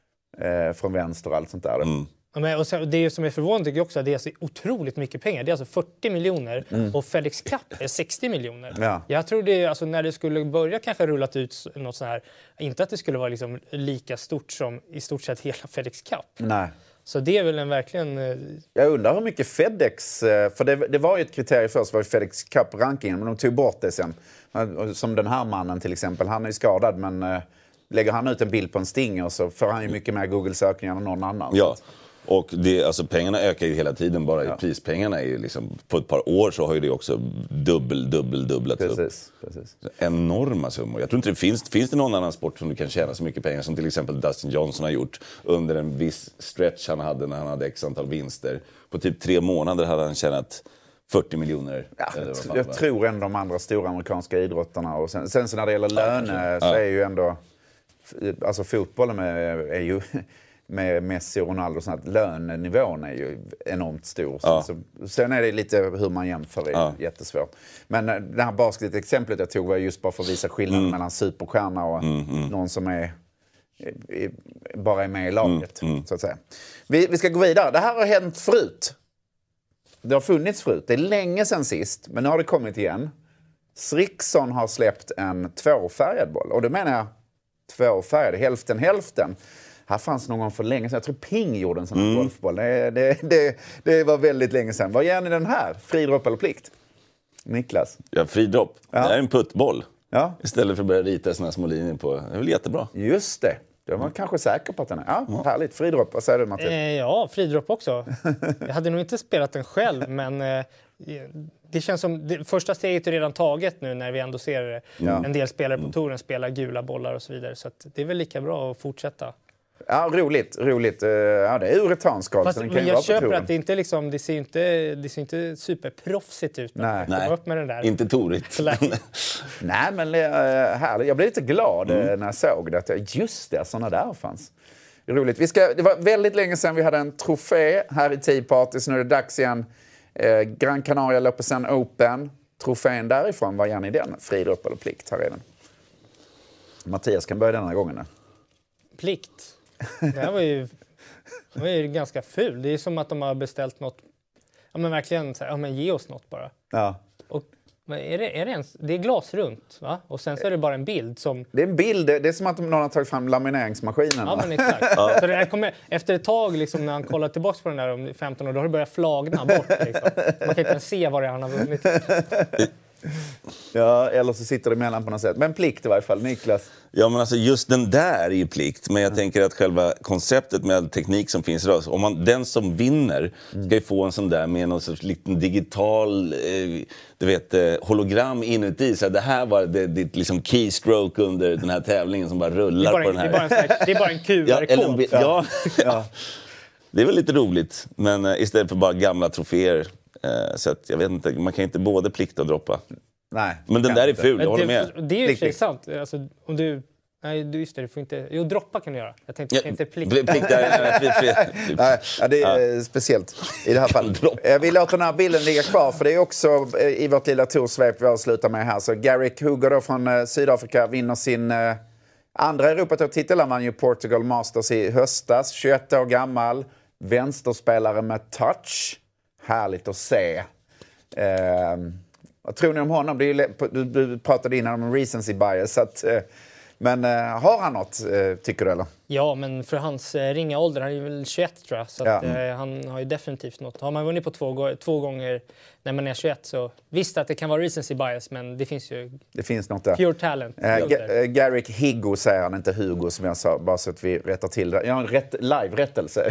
[SPEAKER 5] från vänster och allt sånt där.
[SPEAKER 4] Ja, men, och sen, det som är förvånande tycker jag också, att det är så otroligt mycket pengar. Det är alltså 40 miljoner och FedEx Cup är 60 miljoner.
[SPEAKER 5] Ja.
[SPEAKER 4] Jag tror det, alltså, när det skulle börja kanske rullat ut något så här, inte att det skulle vara liksom lika stort som i stort sett hela FedEx Cup.
[SPEAKER 5] Nej.
[SPEAKER 4] Så det är väl en verkligen...
[SPEAKER 5] Jag undrar hur mycket FedEx... För det var ju ett kriterium först, var ju FedEx Cup-rankingen, men de tog bort det sen. Som den här mannen till exempel, han är ju skadad, men lägger han ut en bild på en Stinger så får han ju mycket mer Google-sökningar än någon annan.
[SPEAKER 3] Ja, och alltså, pengarna ökar ju hela tiden, bara i prispengarna är ju liksom... På ett par år så har ju det också dubblat upp.
[SPEAKER 5] Precis.
[SPEAKER 3] Enorma summor. Jag tror inte finns det någon annan sport som du kan tjäna så mycket pengar som till exempel Dustin Johnson har gjort under en viss stretch han hade när han hade x antal vinster. På typ 3 månader hade han tjänat 40 miljoner.
[SPEAKER 5] Ja, jag tror ändå de andra stora amerikanska idrotterna. Och sen så när det gäller löner så är ju ändå... Alltså fotbollen är ju... med Messi och Ronaldo, så att lönenivån är ju enormt stor. Ja. Sen är det lite hur man jämför, det är jättesvårt. Men det här basketexemplet jag tog var just bara för att visa skillnaden mellan superstjärna och någon som bara är med i laget, så att säga. Vi ska gå vidare. Det här har hänt förut. Det har funnits förut. Det är länge sedan sist, men nu har det kommit igen. Srickson har släppt en 2-färgad boll. Och då menar jag 2-färgad, hälften. Här fanns någon för länge sedan. Jag tror Ping gjorde en sån här golfboll. Det var väldigt länge sedan. Vad gör ni den här? Fridropp eller plikt? Niklas?
[SPEAKER 3] Ja, fridropp. Ja. Det är en puttboll.
[SPEAKER 5] Ja.
[SPEAKER 3] Istället för att börja rita såna små linjer på. Det är väl jättebra.
[SPEAKER 5] Just det. Jag var kanske säker på att den är. Ja, härligt. Fridropp. Vad säger du, Mattias?
[SPEAKER 4] Ja, fridropp också. Jag hade nog inte spelat den själv, men... Det känns som det första steget är redan taget nu när vi ändå ser en del spelare på touren spela gula bollar och så vidare. Så att det är väl lika bra att fortsätta.
[SPEAKER 5] Ja, roligt. Ja, det är uritanskap.
[SPEAKER 4] Men jag köper att det inte liksom, det ser inte superproffsigt ut.
[SPEAKER 5] Nej.
[SPEAKER 4] Upp med den där.
[SPEAKER 3] Inte torigt.
[SPEAKER 5] Nej, men härligt. Jag blev lite glad när jag såg det. Att just det, sådana där fanns. Roligt. Det var väldigt länge sedan vi hade en trofé här i Tea Party, så nu är det dags igen. Gran Canaria Lopezan Open. Trofén därifrån, vad gör ni den? Fridropp eller plikt? Här är den. Mattias kan börja denna gången.
[SPEAKER 4] Plikt. Det här var ju ganska ful. Det är som att de har beställt något. Ja, men verkligen så här, men ge oss något bara. Ja. Och är det ens, det är glasrunt, va? Och sen så är det bara en bild som...
[SPEAKER 5] Det är en bild, det är som att någon har tagit fram lamineringsmaskinen.
[SPEAKER 4] Ja, men exakt. Så det här kommer, efter ett tag liksom, när han kollar tillbaka på den där om 15 år, då har det börjat flagna bort. Liksom. Man kan inte ens se vad det är han har vunnit.
[SPEAKER 5] Ja, eller så sitter det emellan på något sätt. Men plikt i varje fall, Niklas.
[SPEAKER 3] Ja, men alltså just den där är ju plikt. Men jag tänker att själva konceptet med all teknik som finns idag, om den som vinner ska ju få en sån där med någon sorts liten digital hologram inuti. Så det här var ditt liksom keystroke under den här tävlingen som bara rullar på den här.
[SPEAKER 4] Det är bara en QR-kod.
[SPEAKER 3] Ja. Det är väl lite roligt. Men istället för bara gamla troféer. Så att jag vet inte, man kan inte både plikta och droppa.
[SPEAKER 5] Nej.
[SPEAKER 3] Men den där är ful, jag håller med.
[SPEAKER 4] Det är ju för sant. Alltså, om du... Nej, just det, du får inte... Jo, droppa kan du göra. Jag tänkte inte plikta.
[SPEAKER 5] Det är speciellt i det här fallet. Vi låter den här bilden ligga kvar, för det är också i vårt lilla torsvep vi avslutar med här. Så Garrick Hugger då från Sydafrika vinner sin andra Europatour-titel. Han vann ju Portugal Masters i höstas. 21 år gammal. Vänsterspelare med touch. Härligt att se. Vad tror ni om honom? Du pratade innan om recency bias. Så att, Men har han något, tycker du eller?
[SPEAKER 4] Ja, men för hans ringa ålder, han är väl 21 tror jag. Så att, han har ju definitivt något. Har man vunnit på två gånger när man är 21 så visst att det kan vara recency bias, men det finns ju
[SPEAKER 5] något där.
[SPEAKER 4] Pure talent.
[SPEAKER 5] Garrick Higgo säger han, inte Hugo som jag sa, bara så att vi rättar till det. Jag har en live-rättelse.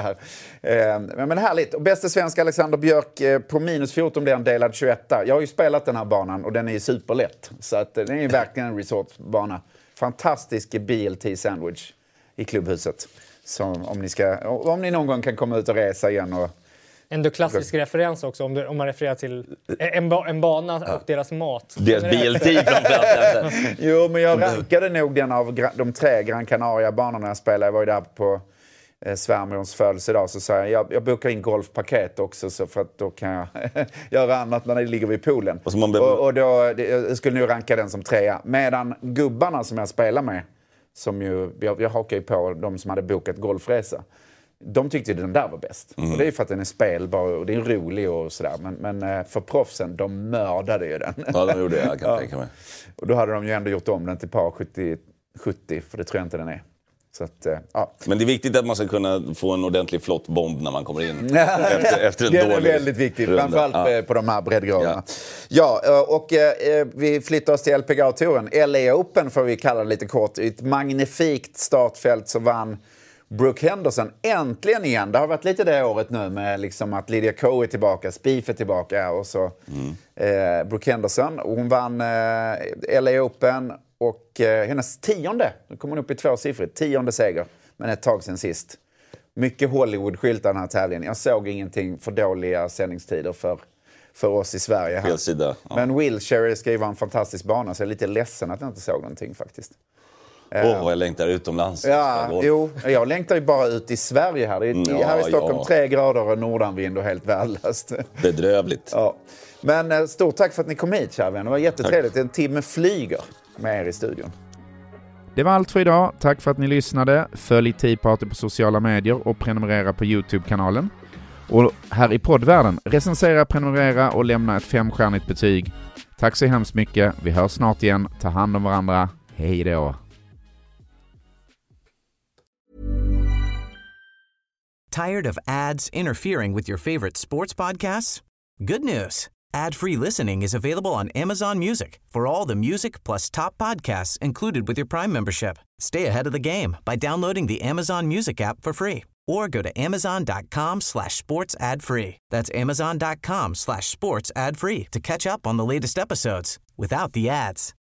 [SPEAKER 5] Men härligt. Och bästa svenska Alexander Björk på minus 14 blir en delad 21. Jag har ju spelat den här banan och den är superlätt. Så att den är ju verkligen en resortbana. Fantastisk BLT-sandwich i klubbhuset. Så om ni någon gång kan komma ut och resa igen. Och
[SPEAKER 4] ändå klassisk referens också om man refererar till en bana och deras mat.
[SPEAKER 3] Deras BLT framförallt.
[SPEAKER 5] Jo, men jag rankade nog den av de 3 Gran Canaria-banorna jag spelade. Jag var ju där på svärmorns födelsedag, så sa jag bokar in golfpaket också så för att då kan jag göra annat när det ligger vid poolen. Och då jag skulle nog ranka den som 3. Medan gubbarna som jag spelar med, som ju, jag hakar ju på de som hade bokat golfresa. De tyckte ju den där var bäst. Och det är ju för att den är spelbar och det är rolig och sådär. Men för proffsen, de mördade ju den.
[SPEAKER 3] Ja, de gjorde det, jag kan tänka mig.
[SPEAKER 5] Och då hade de ju ändå gjort om den till par 70, för det tror jag inte den är. Så att,
[SPEAKER 3] Men det är viktigt att man ska kunna få en ordentlig flott bomb när man kommer in efter en dålig
[SPEAKER 5] runda. Det är väldigt viktigt, framförallt på de här breddgraderna. Och vi flyttar oss till LPGA-touren. LA Open får vi kalla det lite kort. Ett magnifikt startfält så vann Brooke Henderson äntligen igen. Det har varit lite det året nu med liksom att Lydia Ko är tillbaka, Spieth är tillbaka och så Brooke Henderson. Hon vann LA Open och hennes 10:e, nu kommer hon upp i 2-siffrigt, 10:e seger, men ett tag sedan sist. Mycket Hollywood-skyltar den här tävlingen. Jag såg ingenting för dåliga sändningstider för oss i Sverige här.
[SPEAKER 3] Fel sida. Ja.
[SPEAKER 5] Men Wilshire ska ju vara en fantastisk bana, så jag är lite ledsen att jag inte såg någonting faktiskt.
[SPEAKER 3] Jag längtar utomlands.
[SPEAKER 5] Jag längtar ju bara ut i Sverige här. Här i Stockholm 3 grader och nordanvind och helt värdelöst.
[SPEAKER 3] Bedrövligt.
[SPEAKER 5] Ja. Men stort tack för att ni kom hit, kära vänner. Det var jättetrevligt. En timme flyger med er i studion.
[SPEAKER 1] Det var allt för idag. Tack för att ni lyssnade. Följ Tea Party på sociala medier och prenumerera på YouTube-kanalen. Och här i poddvärlden, recensera, prenumerera och lämna ett 5-stjärnigt betyg. Tack så hemskt mycket. Vi hörs snart igen. Ta hand om varandra. Hej då.
[SPEAKER 9] Tired of ads interfering with your favorite sports podcasts? Good news. Ad-free listening is available on Amazon Music for all the music plus top podcasts included with your Prime membership. Stay ahead of the game by downloading the Amazon Music app for free or go to amazon.com/sports ad free. That's amazon.com/sports ad free to catch up on the latest episodes without the ads.